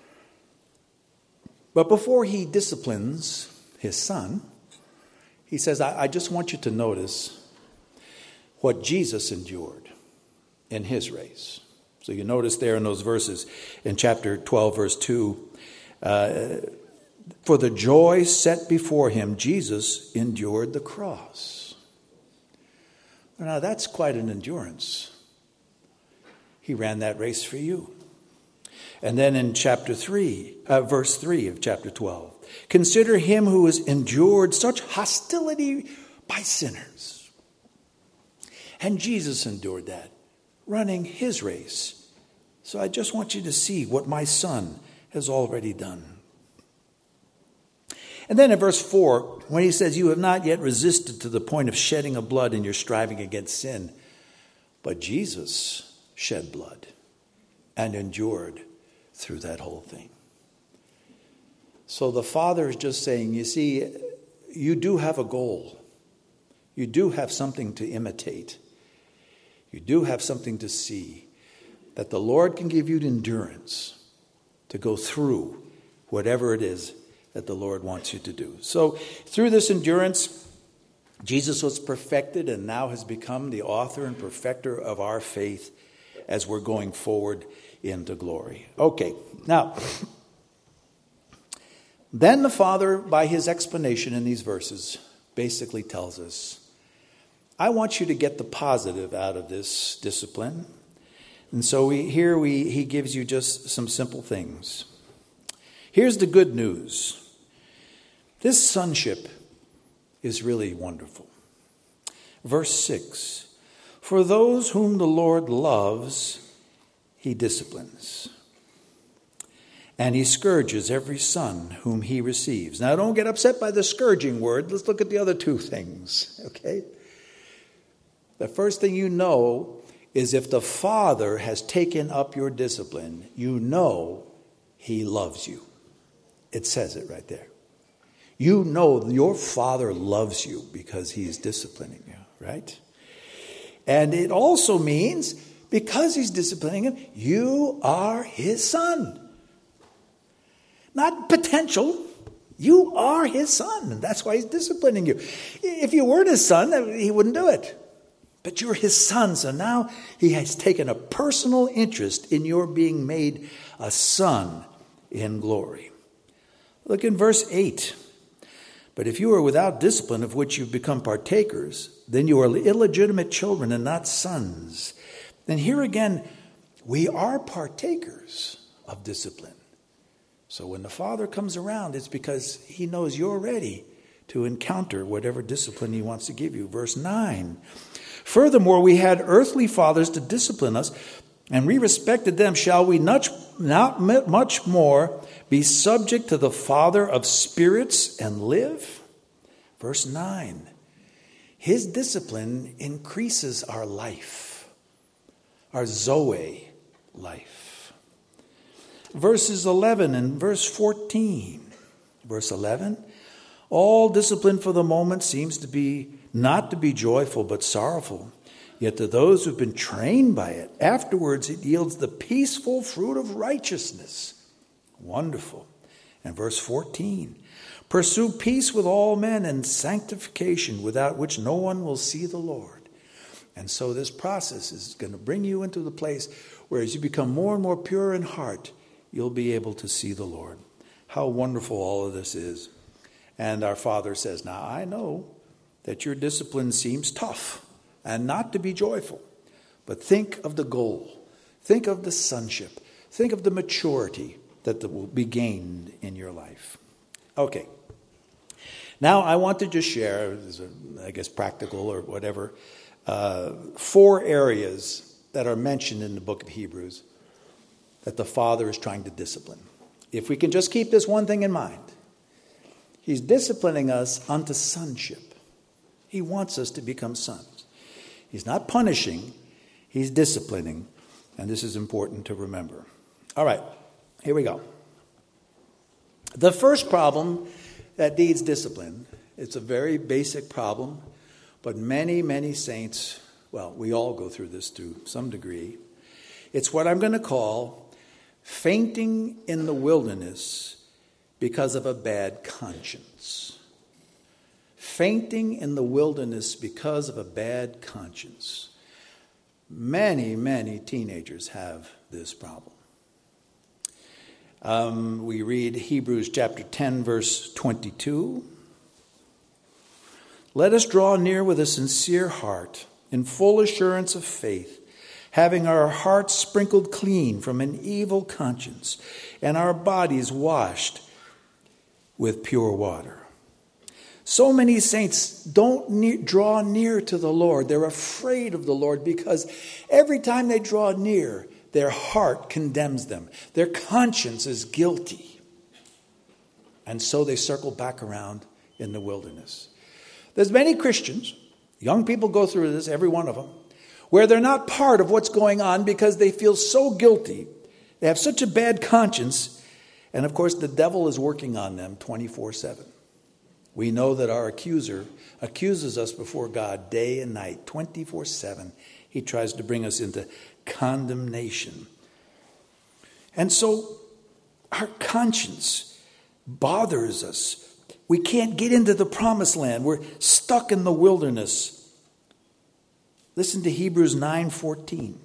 But before he disciplines his son, he says, I, I just want you to notice what Jesus endured in his race. So you notice there in those verses, in chapter twelve, verse two, uh, for the joy set before him, Jesus endured the cross. Now that's quite an endurance. He ran that race for you. And then in chapter three, uh, verse three of chapter twelve, consider him who has endured such hostility by sinners. And Jesus endured that, running his race. So I just want you to see what my son has already done. And then in verse four, when he says, you have not yet resisted to the point of shedding of blood in your striving against sin, but Jesus shed blood and endured through that whole thing. So the Father is just saying, you see, you do have a goal. You do have something to imitate. You do have something to see, that the Lord can give you the endurance to go through whatever it is that the Lord wants you to do. So through this endurance, Jesus was perfected and now has become the author and perfecter of our faith as we're going forward into glory. Okay, now, then the Father, by his explanation in these verses, basically tells us, I want you to get the positive out of this discipline. And so we, here we, he gives you just some simple things. Here's the good news. This sonship is really wonderful. Verse six, for those whom the Lord loves, he disciplines. And he scourges every son whom he receives. Now don't get upset by the scourging word. Let's look at the other two things, okay? The first thing you know is if the Father has taken up your discipline, you know he loves you. It says it right there. You know your Father loves you because he is disciplining you, right? And it also means because he's disciplining him, you are his son. Not potential. You are his son, and that's why he's disciplining you. If you weren't his son, he wouldn't do it. But you're his son, so now he has taken a personal interest in your being made a son in glory. Look in verse eight. But if you are without discipline of which you've become partakers, then you are illegitimate children and not sons. And here again, we are partakers of discipline. So when the Father comes around, it's because he knows you're ready to encounter whatever discipline he wants to give you. Verse nine. Furthermore, we had earthly fathers to discipline us, and we respected them. Shall we not, not much more be subject to the Father of spirits and live? Verse nine. His discipline increases our life, our Zoe life. Verses eleven and verse fourteen. Verse eleven. All discipline for the moment seems to be not to be joyful but sorrowful. Yet to those who've been trained by it, afterwards it yields the peaceful fruit of righteousness. Wonderful. And verse fourteen. Pursue peace with all men and sanctification, without which no one will see the Lord. And so this process is going to bring you into the place where as you become more and more pure in heart, you'll be able to see the Lord. How wonderful all of this is. And our Father says, now I know that your discipline seems tough and not to be joyful. But think of the goal. Think of the sonship. Think of the maturity that will be gained in your life. Okay. Now I want to just share, I guess practical or whatever, uh, four areas that are mentioned in the book of Hebrews that the Father is trying to discipline. If we can just keep this one thing in mind, He's disciplining us unto sonship. He wants us to become sons. He's not punishing, He's disciplining. And this is important to remember. All right, here we go. The first problem that needs discipline, it's a very basic problem, but many, many saints, well, we all go through this to some degree. It's what I'm going to call fainting in the wilderness because of a bad conscience. Fainting in the wilderness because of a bad conscience. Many, many teenagers have this problem. Um, we read Hebrews chapter ten, verse twenty-two. Let us draw near with a sincere heart, in full assurance of faith, having our hearts sprinkled clean from an evil conscience, and our bodies washed with pure water. So many saints don't ne- draw near to the Lord. They're afraid of the Lord because every time they draw near, their heart condemns them. Their conscience is guilty. And so they circle back around in the wilderness. There's many Christians, young people go through this, every one of them, where they're not part of what's going on because they feel so guilty. They have such a bad conscience. And of course, the devil is working on them twenty-four seven. We know that our accuser accuses us before God day and night, twenty-four seven. He tries to bring us into condemnation. And so our conscience bothers us. We can't get into the promised land. We're stuck in the wilderness. Listen to Hebrews nine fourteen.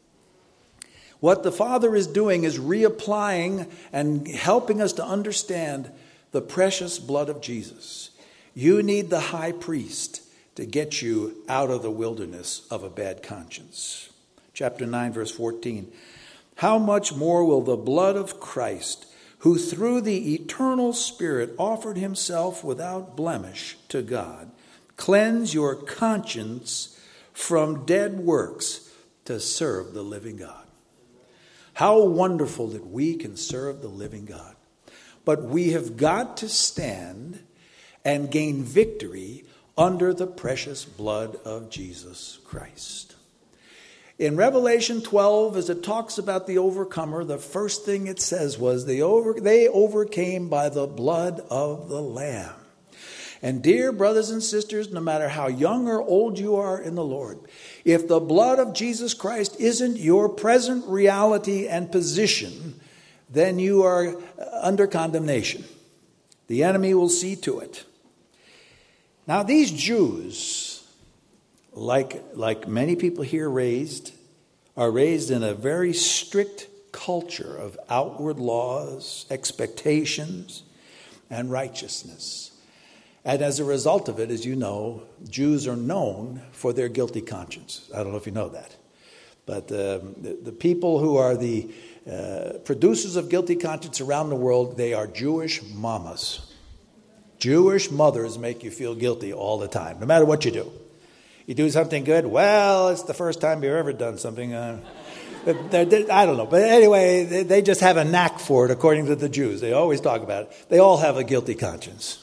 What the Father is doing is reapplying and helping us to understand the precious blood of Jesus. You need the high priest to get you out of the wilderness of a bad conscience. Chapter nine, verse fourteen. How much more will the blood of Christ, who through the eternal Spirit offered himself without blemish to God, cleanse your conscience from dead works to serve the living God. How wonderful that we can serve the living God. But we have got to stand and gain victory under the precious blood of Jesus Christ. In Revelation twelve, as it talks about the overcomer, the first thing it says was they over they overcame by the blood of the Lamb. And dear brothers and sisters, no matter how young or old you are in the Lord, if the blood of Jesus Christ isn't your present reality and position, then you are under condemnation. The enemy will see to it. Now, these Jews, like, like many people here raised, are raised in a very strict culture of outward laws, expectations, and righteousness. And as a result of it, as you know, Jews are known for their guilty conscience. I don't know if you know that. But um, the, the people who are the uh, producers of guilty conscience around the world, they are Jewish mamas. Jewish mothers make you feel guilty all the time, no matter what you do. You do something good, well, it's the first time you've ever done something. Uh, they're, they're, I don't know. But anyway, they, they just have a knack for it, according to the Jews. They always talk about it. They all have a guilty conscience.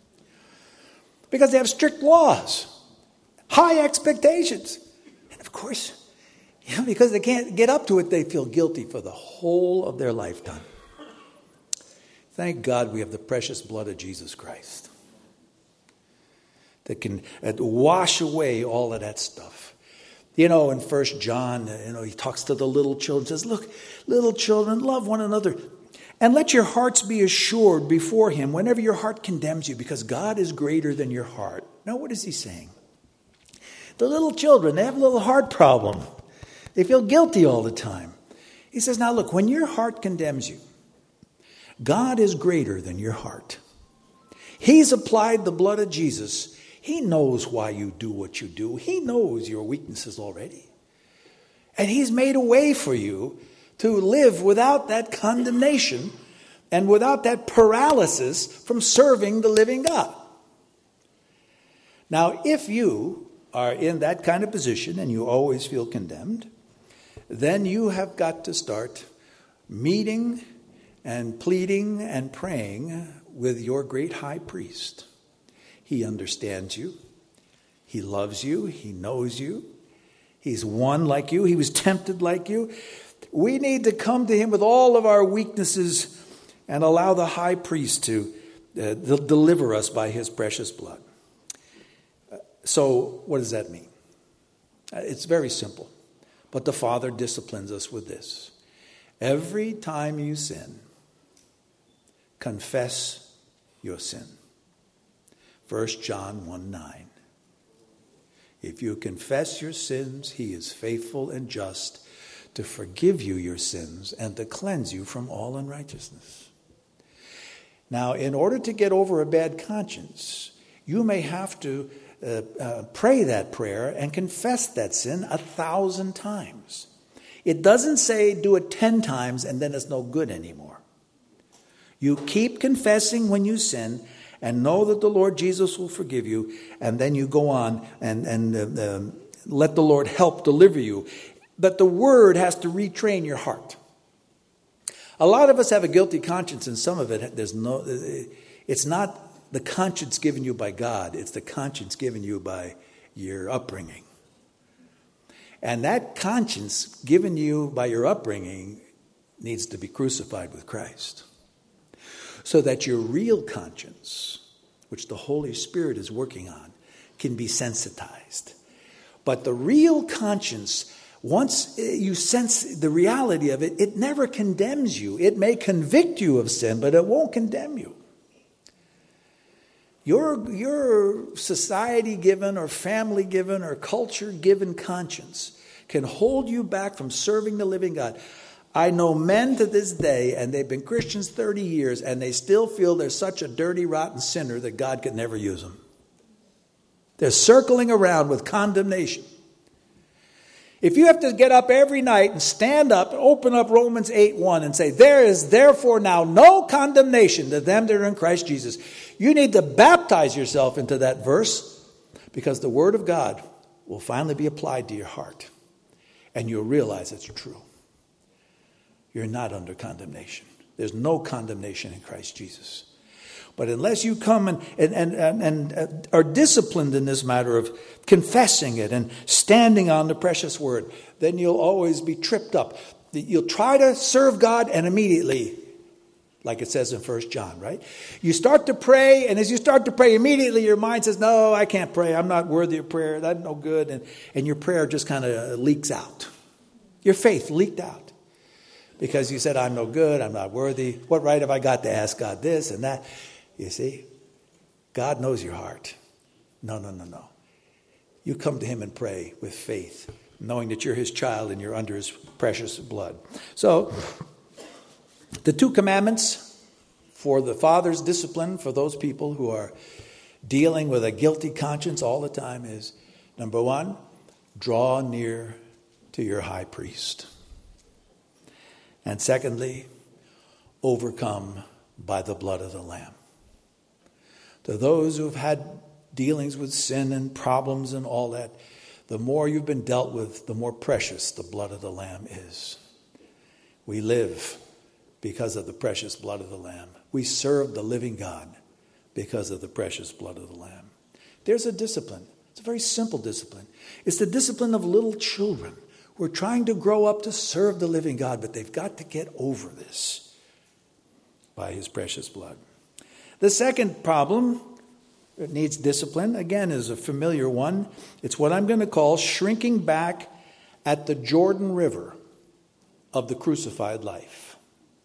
Because they have strict laws, high expectations. And of course, you know, because they can't get up to it, they feel guilty for the whole of their lifetime. Thank God we have the precious blood of Jesus Christ that can uh, wash away all of that stuff. You know, in First John, uh, you know, he talks to the little children, says, look, little children, love one another. And let your hearts be assured before him whenever your heart condemns you, because God is greater than your heart. Now, what is he saying? The little children, they have a little heart problem. They feel guilty all the time. He says, now look, when your heart condemns you, God is greater than your heart. He's applied the blood of Jesus. He knows why you do what you do. He knows your weaknesses already. And he's made a way for you to live without that condemnation and without that paralysis from serving the living God. Now, if you are in that kind of position and you always feel condemned, then you have got to start meeting and pleading and praying with your great high priest. He understands you. He loves you. He knows you. He's one like you. He was tempted like you. We need to come to him with all of our weaknesses and allow the high priest to uh, deliver us by his precious blood. Uh, so what does that mean? Uh, it's very simple. But the Father disciplines us with this. Every time you sin, confess your sin. First John one nine. If you confess your sins, he is faithful and just to forgive you your sins and to cleanse you from all unrighteousness. Now, in order to get over a bad conscience, you may have to uh, uh, pray that prayer and confess that sin a thousand times. It doesn't say do it ten times and then it's no good anymore. You keep confessing when you sin and know that the Lord Jesus will forgive you, and then you go on and, and uh, uh, let the Lord help deliver you. But the word has to retrain your heart. A lot of us have a guilty conscience, and some of it, there's no, it's not the conscience given you by God, it's the conscience given you by your upbringing. And that conscience given you by your upbringing needs to be crucified with Christ. So that your real conscience, which the Holy Spirit is working on, can be sensitized. But the real conscience, once you sense the reality of it, it never condemns you. It may convict you of sin, but it won't condemn you. Your, your society-given or family-given or culture-given conscience can hold you back from serving the living God. I know men to this day, and they've been Christians thirty years, and they still feel they're such a dirty, rotten sinner that God could never use them. They're circling around with condemnation. If you have to get up every night and stand up and open up Romans eight one and say, there is therefore now no condemnation to them that are in Christ Jesus, you need to baptize yourself into that verse, because the Word of God will finally be applied to your heart, and you'll realize it's true. You're not under condemnation. There's no condemnation in Christ Jesus. But unless you come and, and, and, and are disciplined in this matter of confessing it and standing on the precious word, then you'll always be tripped up. You'll try to serve God, and immediately, like it says in First John, right? You start to pray, and as you start to pray, immediately your mind says, no, I can't pray. I'm not worthy of prayer. That's no good. And, and your prayer just kind of leaks out. Your faith leaked out. Because you said, I'm no good, I'm not worthy. What right have I got to ask God this and that? You see, God knows your heart. No, no, no, no. You come to him and pray with faith, knowing that you're his child and you're under his precious blood. So, the two commandments for the Father's discipline for those people who are dealing with a guilty conscience all the time is, number one, draw near to your high priest. And secondly, overcome by the blood of the Lamb. To those who have had dealings with sin and problems and all that, the more you've been dealt with, the more precious the blood of the Lamb is. We live because of the precious blood of the Lamb. We serve the living God because of the precious blood of the Lamb. There's a discipline. It's a very simple discipline. It's the discipline of little children who are trying to grow up to serve the living God, but they've got to get over this by his precious blood. The second problem that needs discipline, again, is a familiar one. It's what I'm going to call shrinking back at the Jordan River of the crucified life.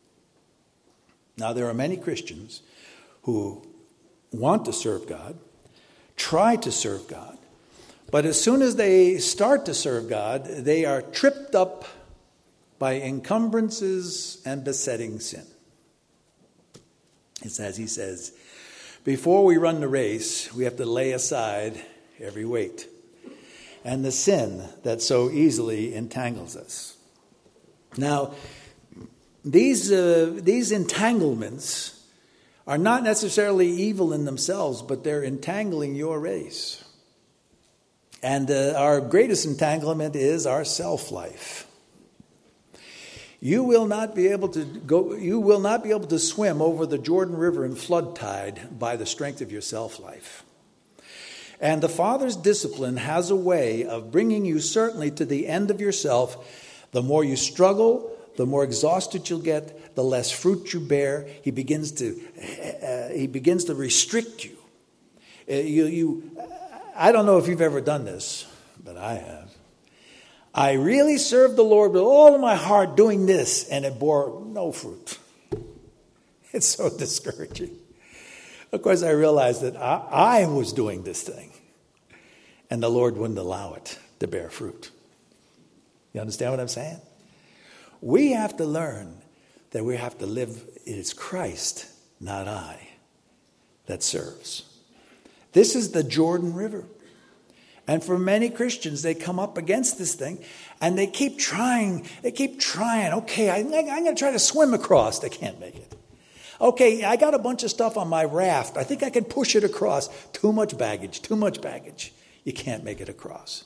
Now, there are many Christians who want to serve God, try to serve God, but as soon as they start to serve God, they are tripped up by encumbrances and besetting sin. It's as he says, Before we run the race, we have to lay aside every weight and the sin that so easily entangles us. Now, these uh, these entanglements are not necessarily evil in themselves, but they're entangling your race. And uh, our greatest entanglement is our self-life. You will not be able to go. You will not be able to swim over the Jordan River in flood tide by the strength of your self-life. And the Father's discipline has a way of bringing you certainly to the end of yourself. The more you struggle, the more exhausted you'll get, the less fruit you bear. He begins to uh, he begins to restrict you. Uh, you. You. I don't know if you've ever done this, but I have. I really served the Lord with all of my heart doing this, and it bore no fruit. It's so discouraging. Of course, I realized that I, I was doing this thing, and the Lord wouldn't allow it to bear fruit. You understand what I'm saying? We have to learn that we have to live, it's Christ, not I, that serves. This is the Jordan River. And for many Christians, they come up against this thing, and they keep trying, they keep trying. Okay, I, I'm going to try to swim across. They can't make it. Okay, I got a bunch of stuff on my raft. I think I can push it across. Too much baggage, too much baggage. You can't make it across.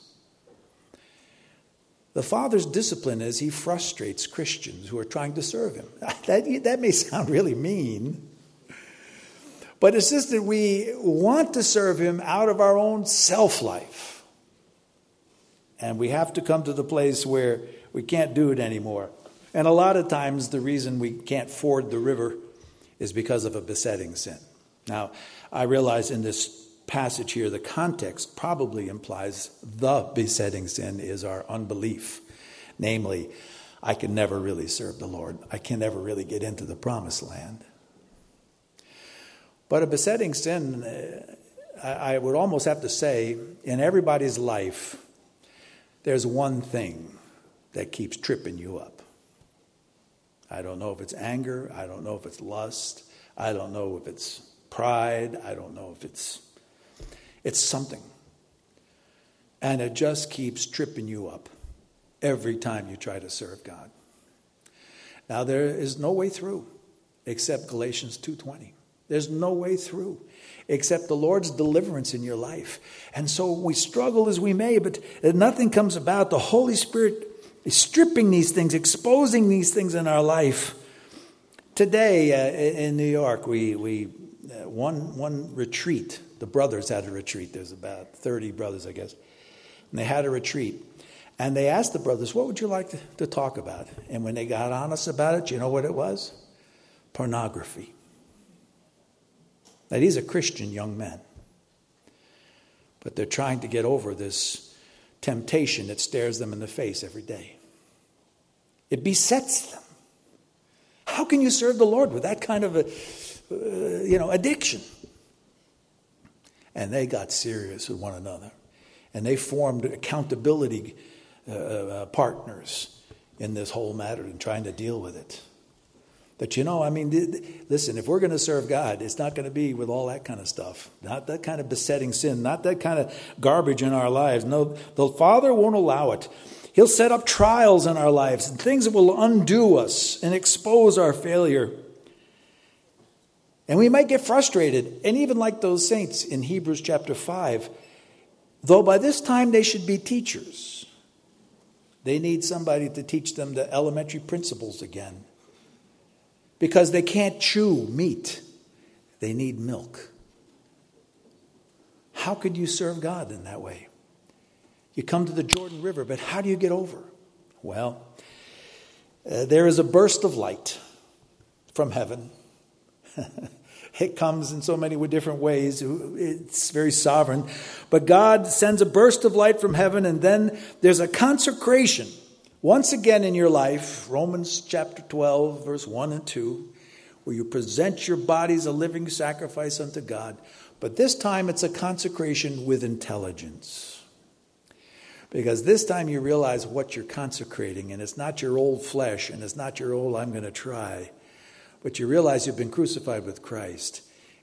The Father's discipline is he frustrates Christians who are trying to serve him. That, that may sound really mean, but it's just that we want to serve him out of our own self-life. And we have to come to the place where we can't do it anymore. And a lot of times the reason we can't ford the river is because of a besetting sin. Now, I realize in this passage here, the context probably implies the besetting sin is our unbelief. Namely, I can never really serve the Lord. I can never really get into the promised land. But a besetting sin, I would almost have to say, in everybody's life, there's one thing that keeps tripping you up. I don't know if it's anger. I don't know if it's lust. I don't know if it's pride. I don't know if it's... It's something. And it just keeps tripping you up every time you try to serve God. Now, there is no way through except Galatians two twenty. There's no way through except the Lord's deliverance in your life. And so we struggle as we may, but nothing comes about. The Holy Spirit is stripping these things, exposing these things in our life. Today uh, in New York, we, we uh, one, one retreat. The brothers had a retreat. There's about thirty brothers, I guess. And they had a retreat. And they asked the brothers, what would you like to, to talk about? And when they got honest about it, you know what it was? Pornography. Now, these are Christian young men. But they're trying to get over this temptation that stares them in the face every day. It besets them. How can you serve the Lord with that kind of a, uh, you know, addiction? And they got serious with one another. And they formed accountability uh, uh, partners in this whole matter and trying to deal with it. But you know, I mean, th- th- listen, if we're going to serve God, it's not going to be with all that kind of stuff. Not that kind of besetting sin. Not that kind of garbage in our lives. No, the Father won't allow it. He'll set up trials in our lives and things that will undo us and expose our failure. And we might get frustrated. And even like those saints in Hebrews chapter five, though by this time they should be teachers, they need somebody to teach them the elementary principles again. Because they can't chew meat. They need milk. How could you serve God in that way? You come to the Jordan River, but how do you get over? Well, uh, there is a burst of light from heaven. It comes in so many different ways. It's very sovereign. But God sends a burst of light from heaven, and then there's a consecration. Once again in your life, Romans chapter twelve, verse one and two, where you present your bodies a living sacrifice unto God. But this time it's a consecration with intelligence. Because this time you realize what you're consecrating, and it's not your old flesh, and it's not your old I'm going to try. But you realize you've been crucified with Christ,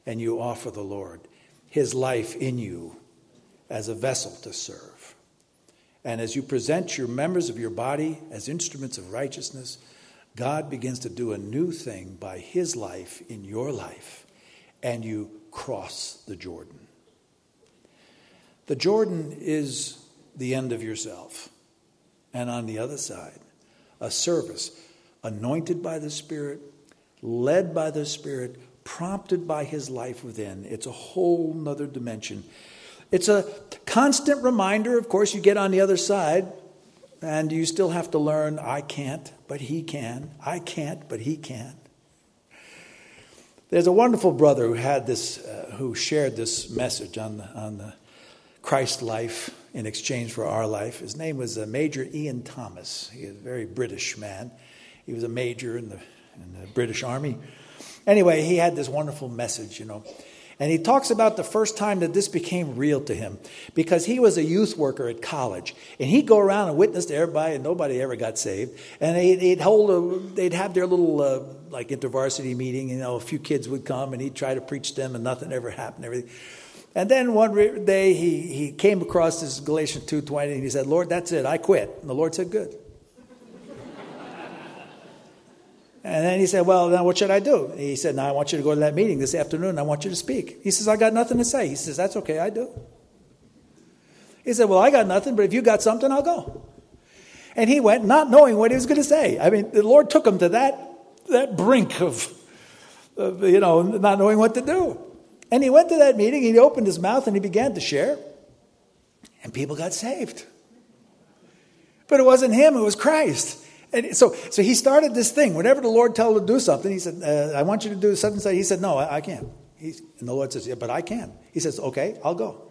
and you offer the Lord his life in you as a vessel to serve. And as you present your members of your body as instruments of righteousness, God begins to do a new thing by his life in your life, and you cross the Jordan. The Jordan is the end of yourself. And on the other side, a service anointed by the Spirit, led by the Spirit, prompted by his life within. It's a whole nother dimension. It's a constant reminder. Of course, you get on the other side and you still have to learn, I can't, but he can. I can't, but he can. There's a wonderful brother who had this, uh, who shared this message on the, on the Christ life in exchange for our life. His name was uh, Major Ian Thomas. He was a very British man. He was a major in the, in the British Army. Anyway, he had this wonderful message, you know. And he talks about the first time that this became real to him, because he was a youth worker at college, and he'd go around and witness to everybody, and nobody ever got saved. And they'd, they'd hold, a, they'd have their little uh, like intervarsity meeting. You know, a few kids would come, and he'd try to preach to them, and nothing ever happened. Everything. And then one day he he came across this Galatians two twenty, and he said, "Lord, that's it. I quit." And the Lord said, "Good." And then he said, well, now what should I do? He said, now I want you to go to that meeting this afternoon. I want you to speak. He says, I got nothing to say. He says, that's okay, I do. He said, well, I got nothing, but if you got something, I'll go. And he went not knowing what he was going to say. I mean, the Lord took him to that, that brink of, of, you know, not knowing what to do. And he went to that meeting, and he opened his mouth, and he began to share. And people got saved. But it wasn't him, it was Christ. And so so he started this thing. Whenever the Lord told him to do something, he said, uh, I want you to do something. He said, no, I, I can't. He's, and the Lord says, yeah, but I can. He says, okay, I'll go.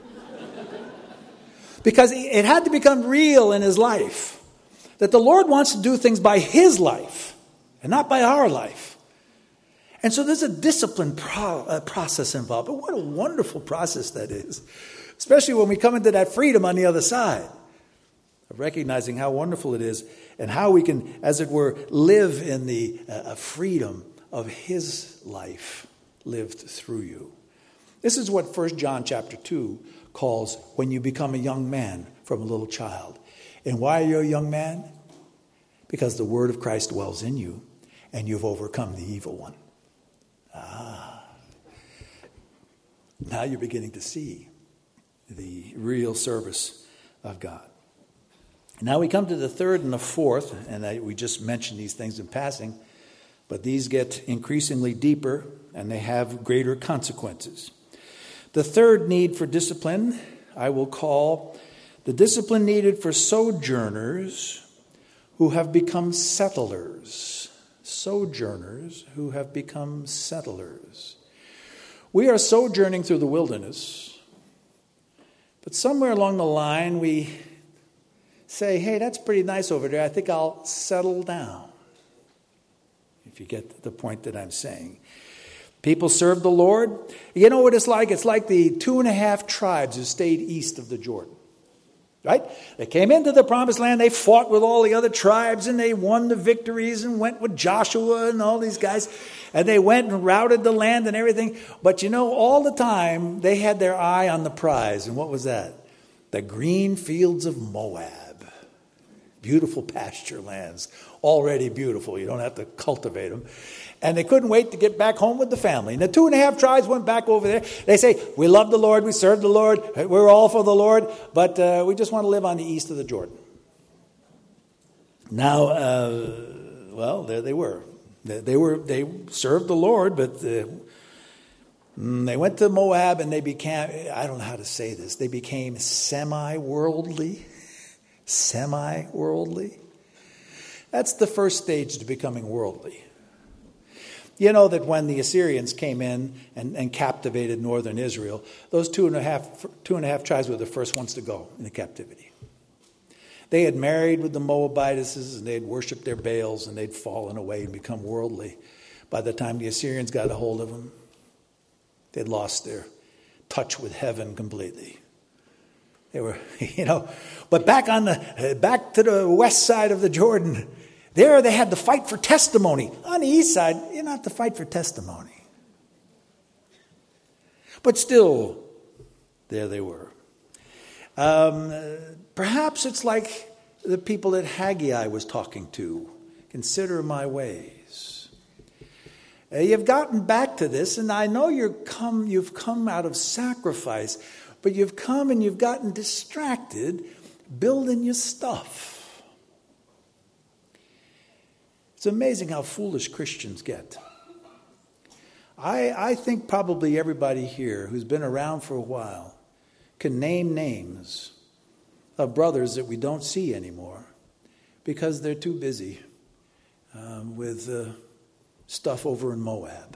Because it had to become real in his life that the Lord wants to do things by his life and not by our life. And so there's a discipline pro- uh, process involved. But what a wonderful process that is, especially when we come into that freedom on the other side of recognizing how wonderful it is and how we can, as it were, live in the uh, freedom of his life lived through you. This is what First John chapter two calls when you become a young man from a little child. And why are you a young man? Because the word of Christ dwells in you, and you've overcome the evil one. Ah. Now you're beginning to see the real service of God. Now we come to the third and the fourth, and I, we just mentioned these things in passing, but these get increasingly deeper, and they have greater consequences. The third need for discipline, I will call the discipline needed for sojourners who have become settlers. Sojourners who have become settlers. We are sojourning through the wilderness, but somewhere along the line we say, hey, that's pretty nice over there. I think I'll settle down. If you get the point that I'm saying. People serve the Lord. You know what it's like? It's like the two and a half tribes who stayed east of the Jordan. Right? They came into the promised land. They fought with all the other tribes, and they won the victories and went with Joshua and all these guys. And they went and routed the land and everything. But you know, all the time, they had their eye on the prize. And what was that? The green fields of Moab. Beautiful pasture lands. Already beautiful. You don't have to cultivate them. And they couldn't wait to get back home with the family. And the two and a half tribes went back over there. They say, we love the Lord, we serve the Lord, we're all for the Lord, but uh, we just want to live on the east of the Jordan. Now, uh, well, there they were. They, they were they served the Lord, but uh, they went to Moab and they became, I don't know how to say this, they became semi-worldly. Semi-worldly. That's the first stage to becoming worldly. You know that when the Assyrians came in and, and captivated northern Israel, those two and a half two and a half tribes were the first ones to go into captivity. They had married with the Moabites, and they had worshipped their Baals, and they'd fallen away and become worldly. By the time the Assyrians got a hold of them, they'd lost their touch with heaven completely. They were, you know, but back on the back to the west side of the Jordan, there they had to fight for testimony. On the east side, you don't have to fight for testimony. But still, there they were. Um, perhaps it's like the people that Haggai was talking to. Consider my ways. Uh, you've gotten back to this, and I know you're come, you've come out of sacrifice, but you've come and you've gotten distracted building your stuff. It's amazing how foolish Christians get. I, I think probably everybody here who's been around for a while can name names of brothers that we don't see anymore because they're too busy um, with uh, stuff over in Moab.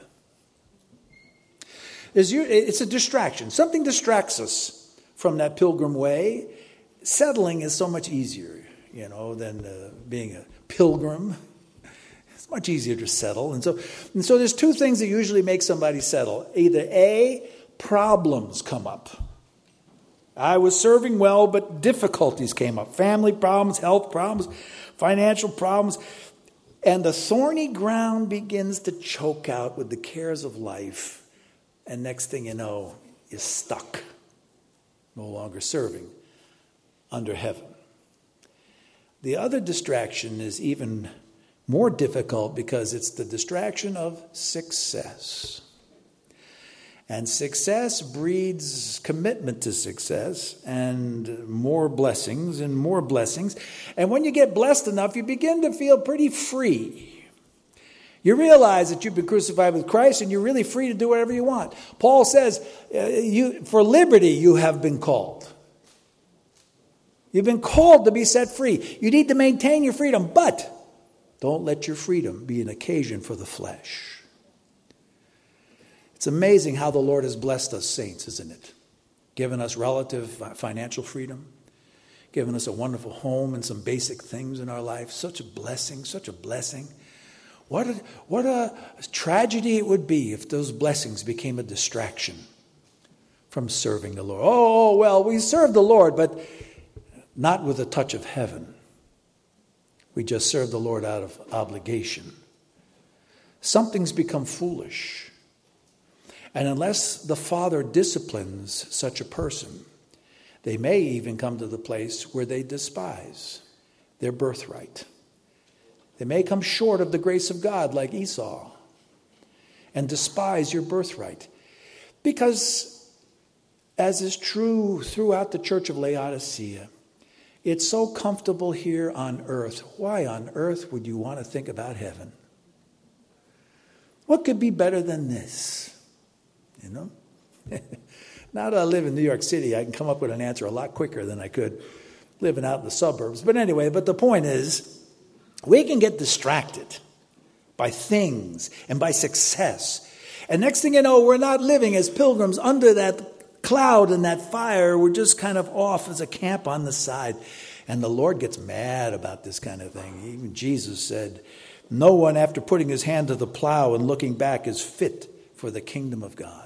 It's a distraction. Something distracts us from that pilgrim way. Settling is so much easier, you know, than uh, being a pilgrim. It's much easier to settle. And so, and so there's two things that usually make somebody settle. Either A, problems come up. I was serving well, but difficulties came up. Family problems, health problems, financial problems. And the thorny ground begins to choke out with the cares of life. And next thing you know, you're stuck, no longer serving under heaven. The other distraction is even more difficult because it's the distraction of success. And success breeds commitment to success and more blessings and more blessings. And when you get blessed enough, you begin to feel pretty free. You realize that you've been crucified with Christ and you're really free to do whatever you want. Paul says, uh, you, for liberty you have been called. You've been called to be set free. You need to maintain your freedom, but don't let your freedom be an occasion for the flesh. It's amazing how the Lord has blessed us saints, isn't it? Given us relative financial freedom, given us a wonderful home and some basic things in our life. Such a blessing, such a blessing. What a, what a tragedy it would be if those blessings became a distraction from serving the Lord. Oh, well, we serve the Lord, but not with a touch of heaven. We just serve the Lord out of obligation. Something's become foolish. And unless the Father disciplines such a person, they may even come to the place where they despise their birthright. They may come short of the grace of God like Esau and despise your birthright. Because, as is true throughout the church of Laodicea, it's so comfortable here on earth. Why on earth would you want to think about heaven? What could be better than this? You know? Now that I live in New York City, I can come up with an answer a lot quicker than I could living out in the suburbs. But anyway, but the point is, we can get distracted by things and by success. And next thing you know, we're not living as pilgrims under that cloud and that fire. We're just kind of off as a camp on the side. And the Lord gets mad about this kind of thing. Even Jesus said, no one after putting his hand to the plow and looking back is fit for the kingdom of God.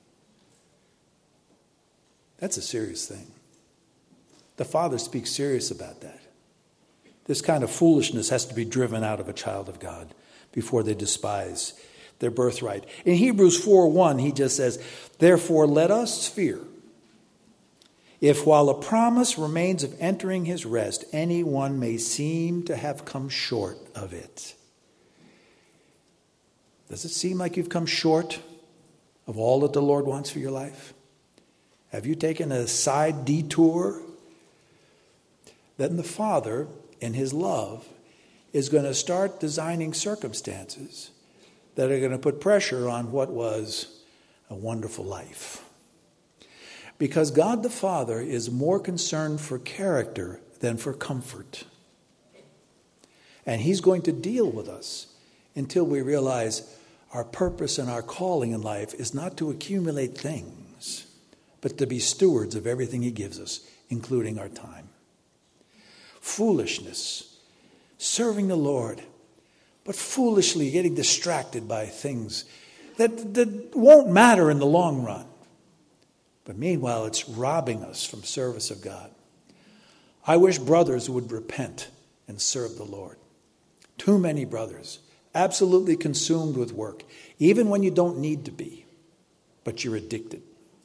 That's a serious thing. The Father speaks serious about that. This kind of foolishness has to be driven out of a child of God before they despise their birthright. In Hebrews four one, he just says, therefore let us fear, if while a promise remains of entering his rest, anyone may seem to have come short of it. Does it seem like you've come short of all that the Lord wants for your life? Have you taken a side detour? Then the Father, in his love, is going to start designing circumstances that are going to put pressure on what was a wonderful life. Because God the Father is more concerned for character than for comfort. And he's going to deal with us until we realize our purpose and our calling in life is not to accumulate things, but to be stewards of everything he gives us, including our time. Foolishness, serving the Lord, but foolishly getting distracted by things that, that won't matter in the long run. But meanwhile, it's robbing us from service of God. I wish brothers would repent and serve the Lord. Too many brothers, absolutely consumed with work, even when you don't need to be, but you're addicted.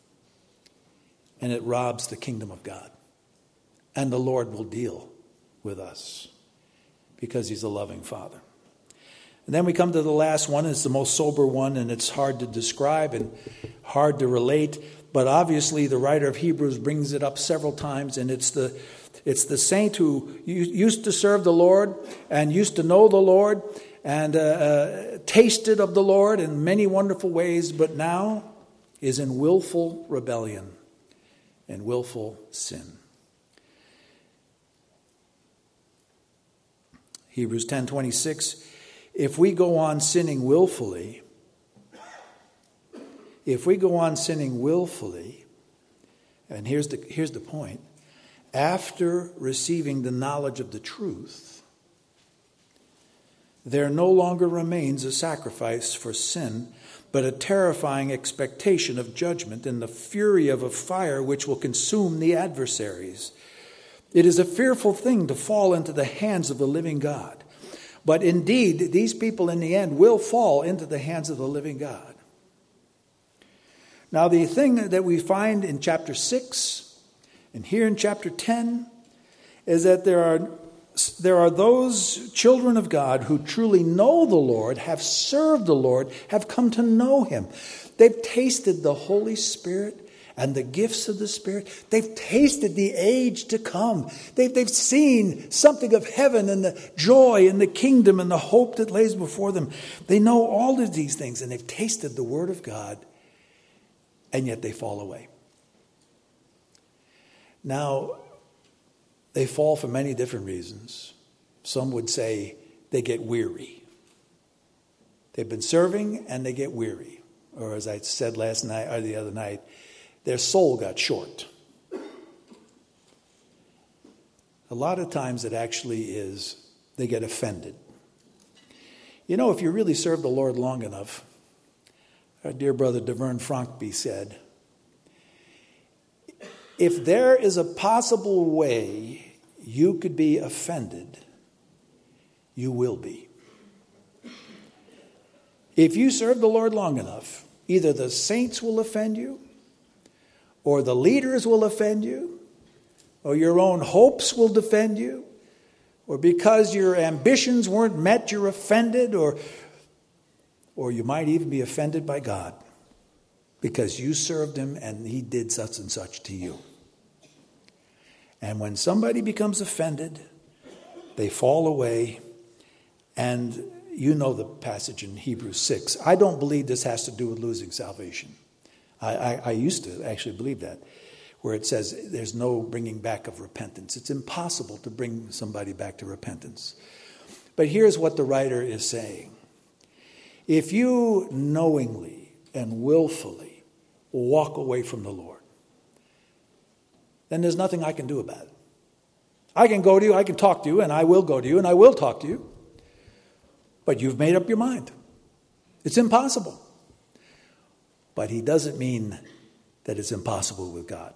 and it robs the kingdom of God. And the Lord will deal with us because he's a loving Father. And then we come to the last one. It's the most sober one, and it's hard to describe and hard to relate. But obviously the writer of Hebrews brings it up several times, and it's the it's the saint who used to serve the Lord and used to know the Lord and uh, uh, tasted of the Lord in many wonderful ways, but now is in willful rebellion and willful sin. Hebrews ten twenty-six, if we go on sinning willfully, if we go on sinning willfully, and here's the, here's the point, after receiving the knowledge of the truth, there no longer remains a sacrifice for sin, but a terrifying expectation of judgment and the fury of a fire which will consume the adversaries. It is a fearful thing to fall into the hands of the living God. But indeed, these people in the end will fall into the hands of the living God. Now, the thing that we find in chapter six and here in chapter ten is that there are, there are those children of God who truly know the Lord, have served the Lord, have come to know him. They've tasted the Holy Spirit and the gifts of the Spirit. They've tasted the age to come. They've, they've seen something of heaven and the joy and the kingdom and the hope that lays before them. They know all of these things, and they've tasted the Word of God, and yet they fall away. Now, they fall for many different reasons. Some would say they get weary. They've been serving and they get weary. Or as I said last night or the other night, their soul got short. A lot of times it actually is they get offended. You know, if you really serve the Lord long enough, our dear brother DeVern Frankby said, if there is a possible way you could be offended, you will be. If you serve the Lord long enough, either the saints will offend you, or the leaders will offend you, or your own hopes will defend you, or because your ambitions weren't met, you're offended, or, or you might even be offended by God because you served him and he did such and such to you. And when somebody becomes offended, they fall away, and you know the passage in Hebrews six. I don't believe this has to do with losing salvation. I, I, I used to actually believe that, where it says there's no bringing back of repentance. It's impossible to bring somebody back to repentance. But here's what the writer is saying. If you knowingly and willfully walk away from the Lord, then there's nothing I can do about it. I can go to you, I can talk to you, and I will go to you, and I will talk to you. But you've made up your mind. It's impossible. But he doesn't mean that it's impossible with God.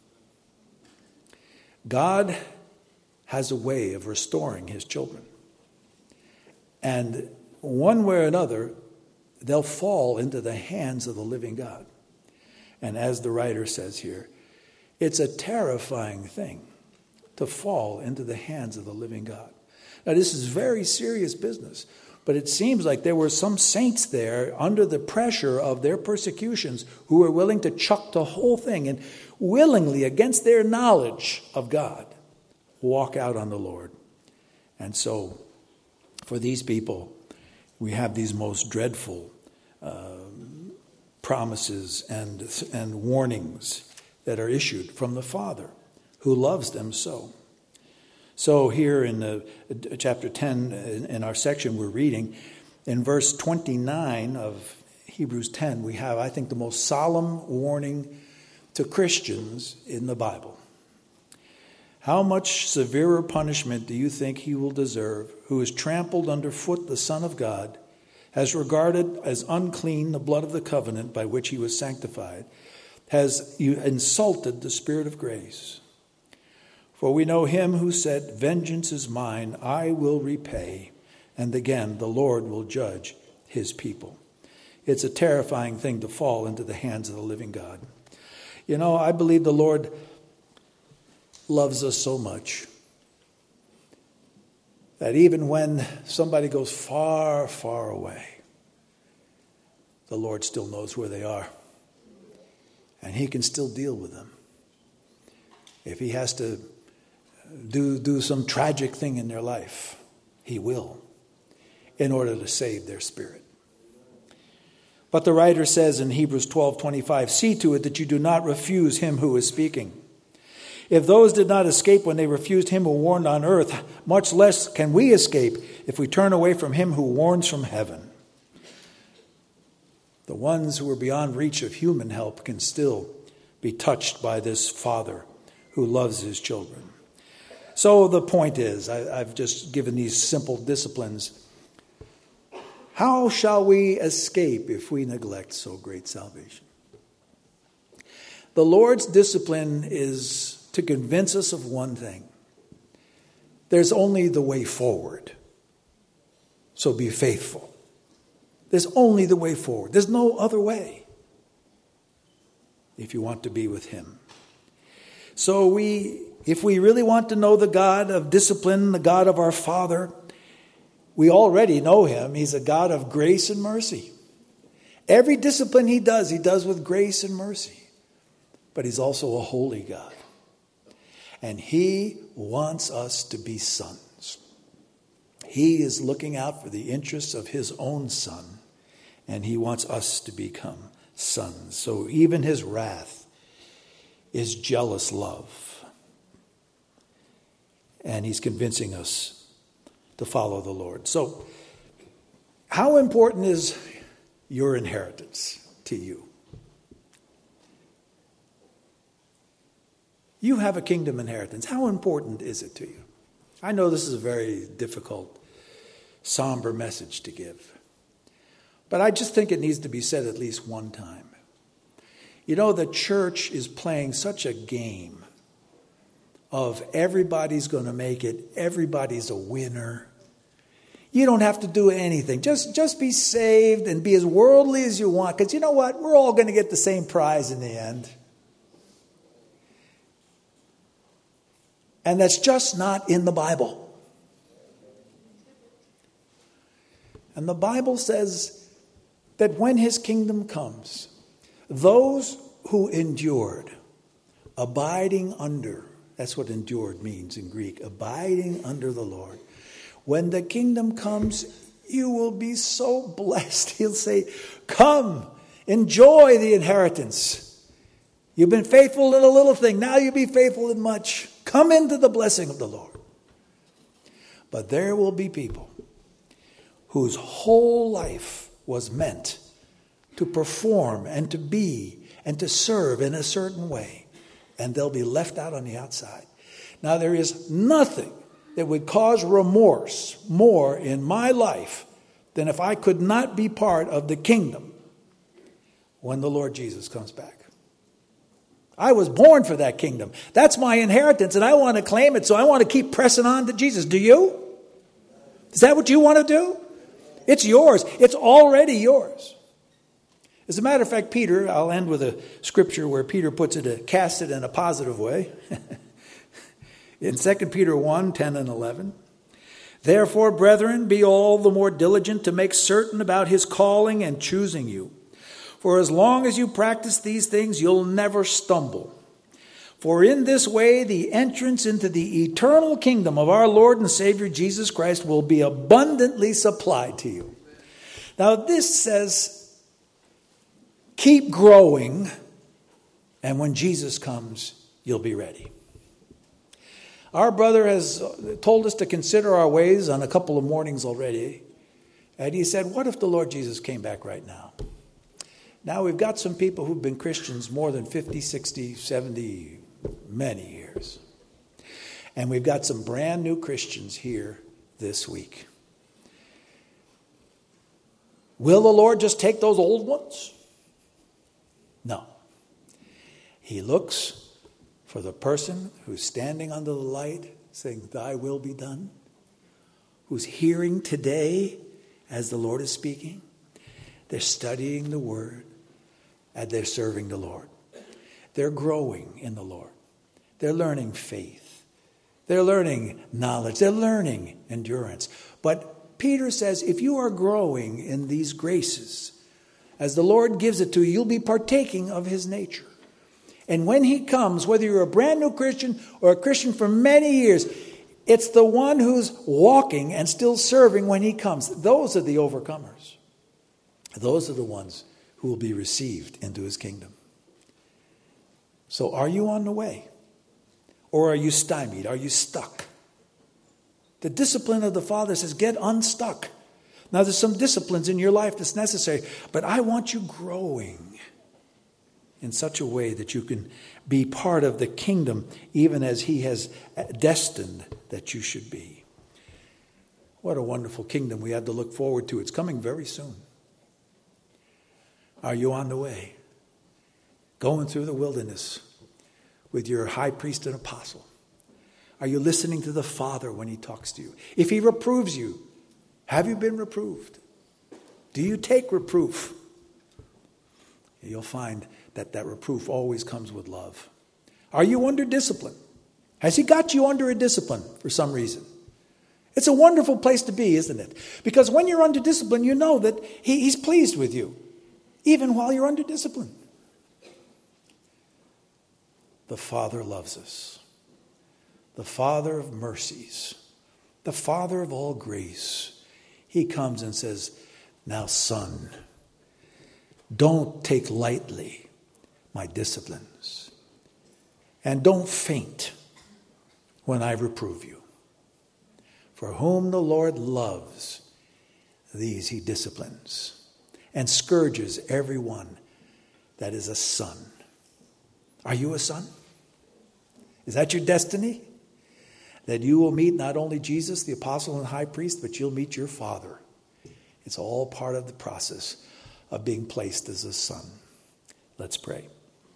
God has a way of restoring his children. And one way or another, they'll fall into the hands of the living God. And as the writer says here, it's a terrifying thing to fall into the hands of the living God. Now, this is very serious business. But it seems like there were some saints there under the pressure of their persecutions who were willing to chuck the whole thing and willingly, against their knowledge of God, walk out on the Lord. And so for these people, we have these most dreadful uh, promises and, and warnings that are issued from the Father who loves them so. So here in the, uh, chapter ten, in, in our section we're reading, in verse twenty-nine of Hebrews ten, we have, I think, the most solemn warning to Christians in the Bible. How much severer punishment do you think he will deserve, who has trampled underfoot the Son of God, has regarded as unclean the blood of the covenant by which he was sanctified, has insulted the Spirit of grace? For we know him who said, vengeance is mine, I will repay. And again, the Lord will judge his people. It's a terrifying thing to fall into the hands of the living God. You know, I believe the Lord loves us so much that even when somebody goes far, far away, the Lord still knows where they are. And he can still deal with them. If he has to do, do some tragic thing in their life, he will, in order to save their spirit. But the writer says in Hebrews twelve twenty-five, see to it that you do not refuse him who is speaking. If those did not escape when they refused him who warned on earth, much less can we escape if we turn away from him who warns from heaven. The ones who are beyond reach of human help can still be touched by this Father who loves his children. So the point is, I, I've just given these simple disciplines. How shall we escape if we neglect so great salvation? The Lord's discipline is to convince us of one thing. There's only the way forward. So be faithful. There's only the way forward. There's no other way if you want to be with him. So we, if we really want to know the God of discipline, the God of our Father, we already know him. He's a God of grace and mercy. Every discipline he does, he does with grace and mercy. But he's also a holy God. And he wants us to be sons. He is looking out for the interests of his own Son. And he wants us to become sons. So even his wrath is jealous love. And he's convincing us to follow the Lord. So how important is your inheritance to you? You have a kingdom inheritance. How important is it to you? I know this is a very difficult, somber message to give. But I just think it needs to be said at least one time. You know, the church is playing such a game of everybody's going to make it, everybody's a winner. You don't have to do anything. Just, just be saved and be as worldly as you want. Because you know what? We're all going to get the same prize in the end. And that's just not in the Bible. And the Bible says that when his kingdom comes, those who endured, abiding under, that's what endured means in Greek, abiding under the Lord. When the kingdom comes, you will be so blessed. He'll say, come, enjoy the inheritance. You've been faithful in a little thing. Now you be faithful in much. Come into the blessing of the Lord. But there will be people whose whole life was meant to perform and to be and to serve in a certain way. And they'll be left out on the outside. Now, there is nothing that would cause remorse more in my life than if I could not be part of the kingdom when the Lord Jesus comes back. I was born for that kingdom. That's my inheritance, and I want to claim it, so I want to keep pressing on to Jesus. Do you? Is that what you want to do? It's yours. It's already yours. As a matter of fact, Peter, I'll end with a scripture where Peter puts it, a, casts it in a positive way. In Second Peter one, ten and eleven. Therefore, brethren, be all the more diligent to make certain about his calling and choosing you. For as long as you practice these things, you'll never stumble. For in this way, the entrance into the eternal kingdom of our Lord and Savior Jesus Christ will be abundantly supplied to you. Now, this says, keep growing, and when Jesus comes, you'll be ready. Our brother has told us to consider our ways on a couple of mornings already. And he said, what if the Lord Jesus came back right now? Now we've got some people who've been Christians more than fifty, sixty, seventy, many years. And we've got some brand new Christians here this week. Will the Lord just take those old ones? No. He looks for the person who's standing under the light saying, thy will be done. Who's hearing today as the Lord is speaking. They're studying the word and they're serving the Lord. They're growing in the Lord. They're learning faith. They're learning knowledge. They're learning endurance. But Peter says, if you are growing in these graces, as the Lord gives it to you, you'll be partaking of his nature. And when he comes, whether you're a brand new Christian or a Christian for many years, it's the one who's walking and still serving when he comes. Those are the overcomers. Those are the ones who will be received into his kingdom. So are you on the way? Or are you stymied? Are you stuck? The discipline of the Father says, get unstuck. Now there's some disciplines in your life that's necessary, but I want you growing in such a way that you can be part of the kingdom even as he has destined that you should be. What a wonderful kingdom we have to look forward to. It's coming very soon. Are you on the way? Going through the wilderness with your high priest and apostle? Are you listening to the Father when he talks to you? If he reproves you, have you been reproved? Do you take reproof? You'll find that that reproof always comes with love. Are you under discipline? Has he got you under a discipline for some reason? It's a wonderful place to be, isn't it? Because when you're under discipline, you know that he, he's pleased with you, even while you're under discipline. The Father loves us. The Father of mercies. The Father of all grace. He comes and says, now, son, don't take lightly my disciplines. And don't faint when I reprove you. For whom the Lord loves, these he disciplines, and scourges every one that is a son. Are you a son? Is that your destiny? That you will meet not only Jesus, the apostle and high priest, but you'll meet your Father. It's all part of the process of being placed as a son. Let's pray.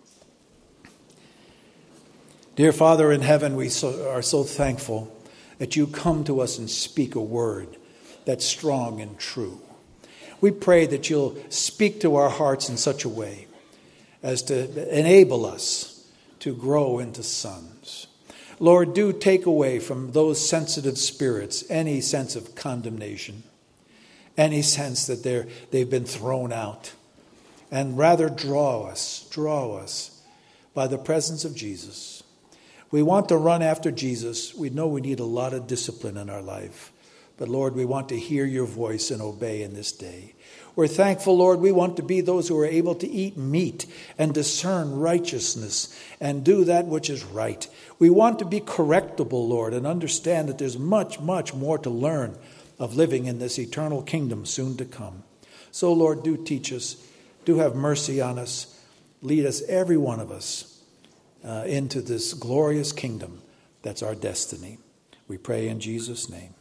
Dear Father in heaven, we so, are so thankful that you come to us and speak a word that's strong and true. We pray that you'll speak to our hearts in such a way as to enable us to grow into sons. Lord, do take away from those sensitive spirits any sense of condemnation, any sense that they're, they've been thrown out, and rather draw us, draw us by the presence of Jesus. We want to run after Jesus. We know we need a lot of discipline in our life. But Lord, we want to hear your voice and obey in this day. We're thankful, Lord, we want to be those who are able to eat meat and discern righteousness and do that which is right. We want to be correctable, Lord, and understand that there's much, much more to learn of living in this eternal kingdom soon to come. So, Lord, do teach us. Do have mercy on us. Lead us, every one of us, uh, into this glorious kingdom that's our destiny. We pray in Jesus' name.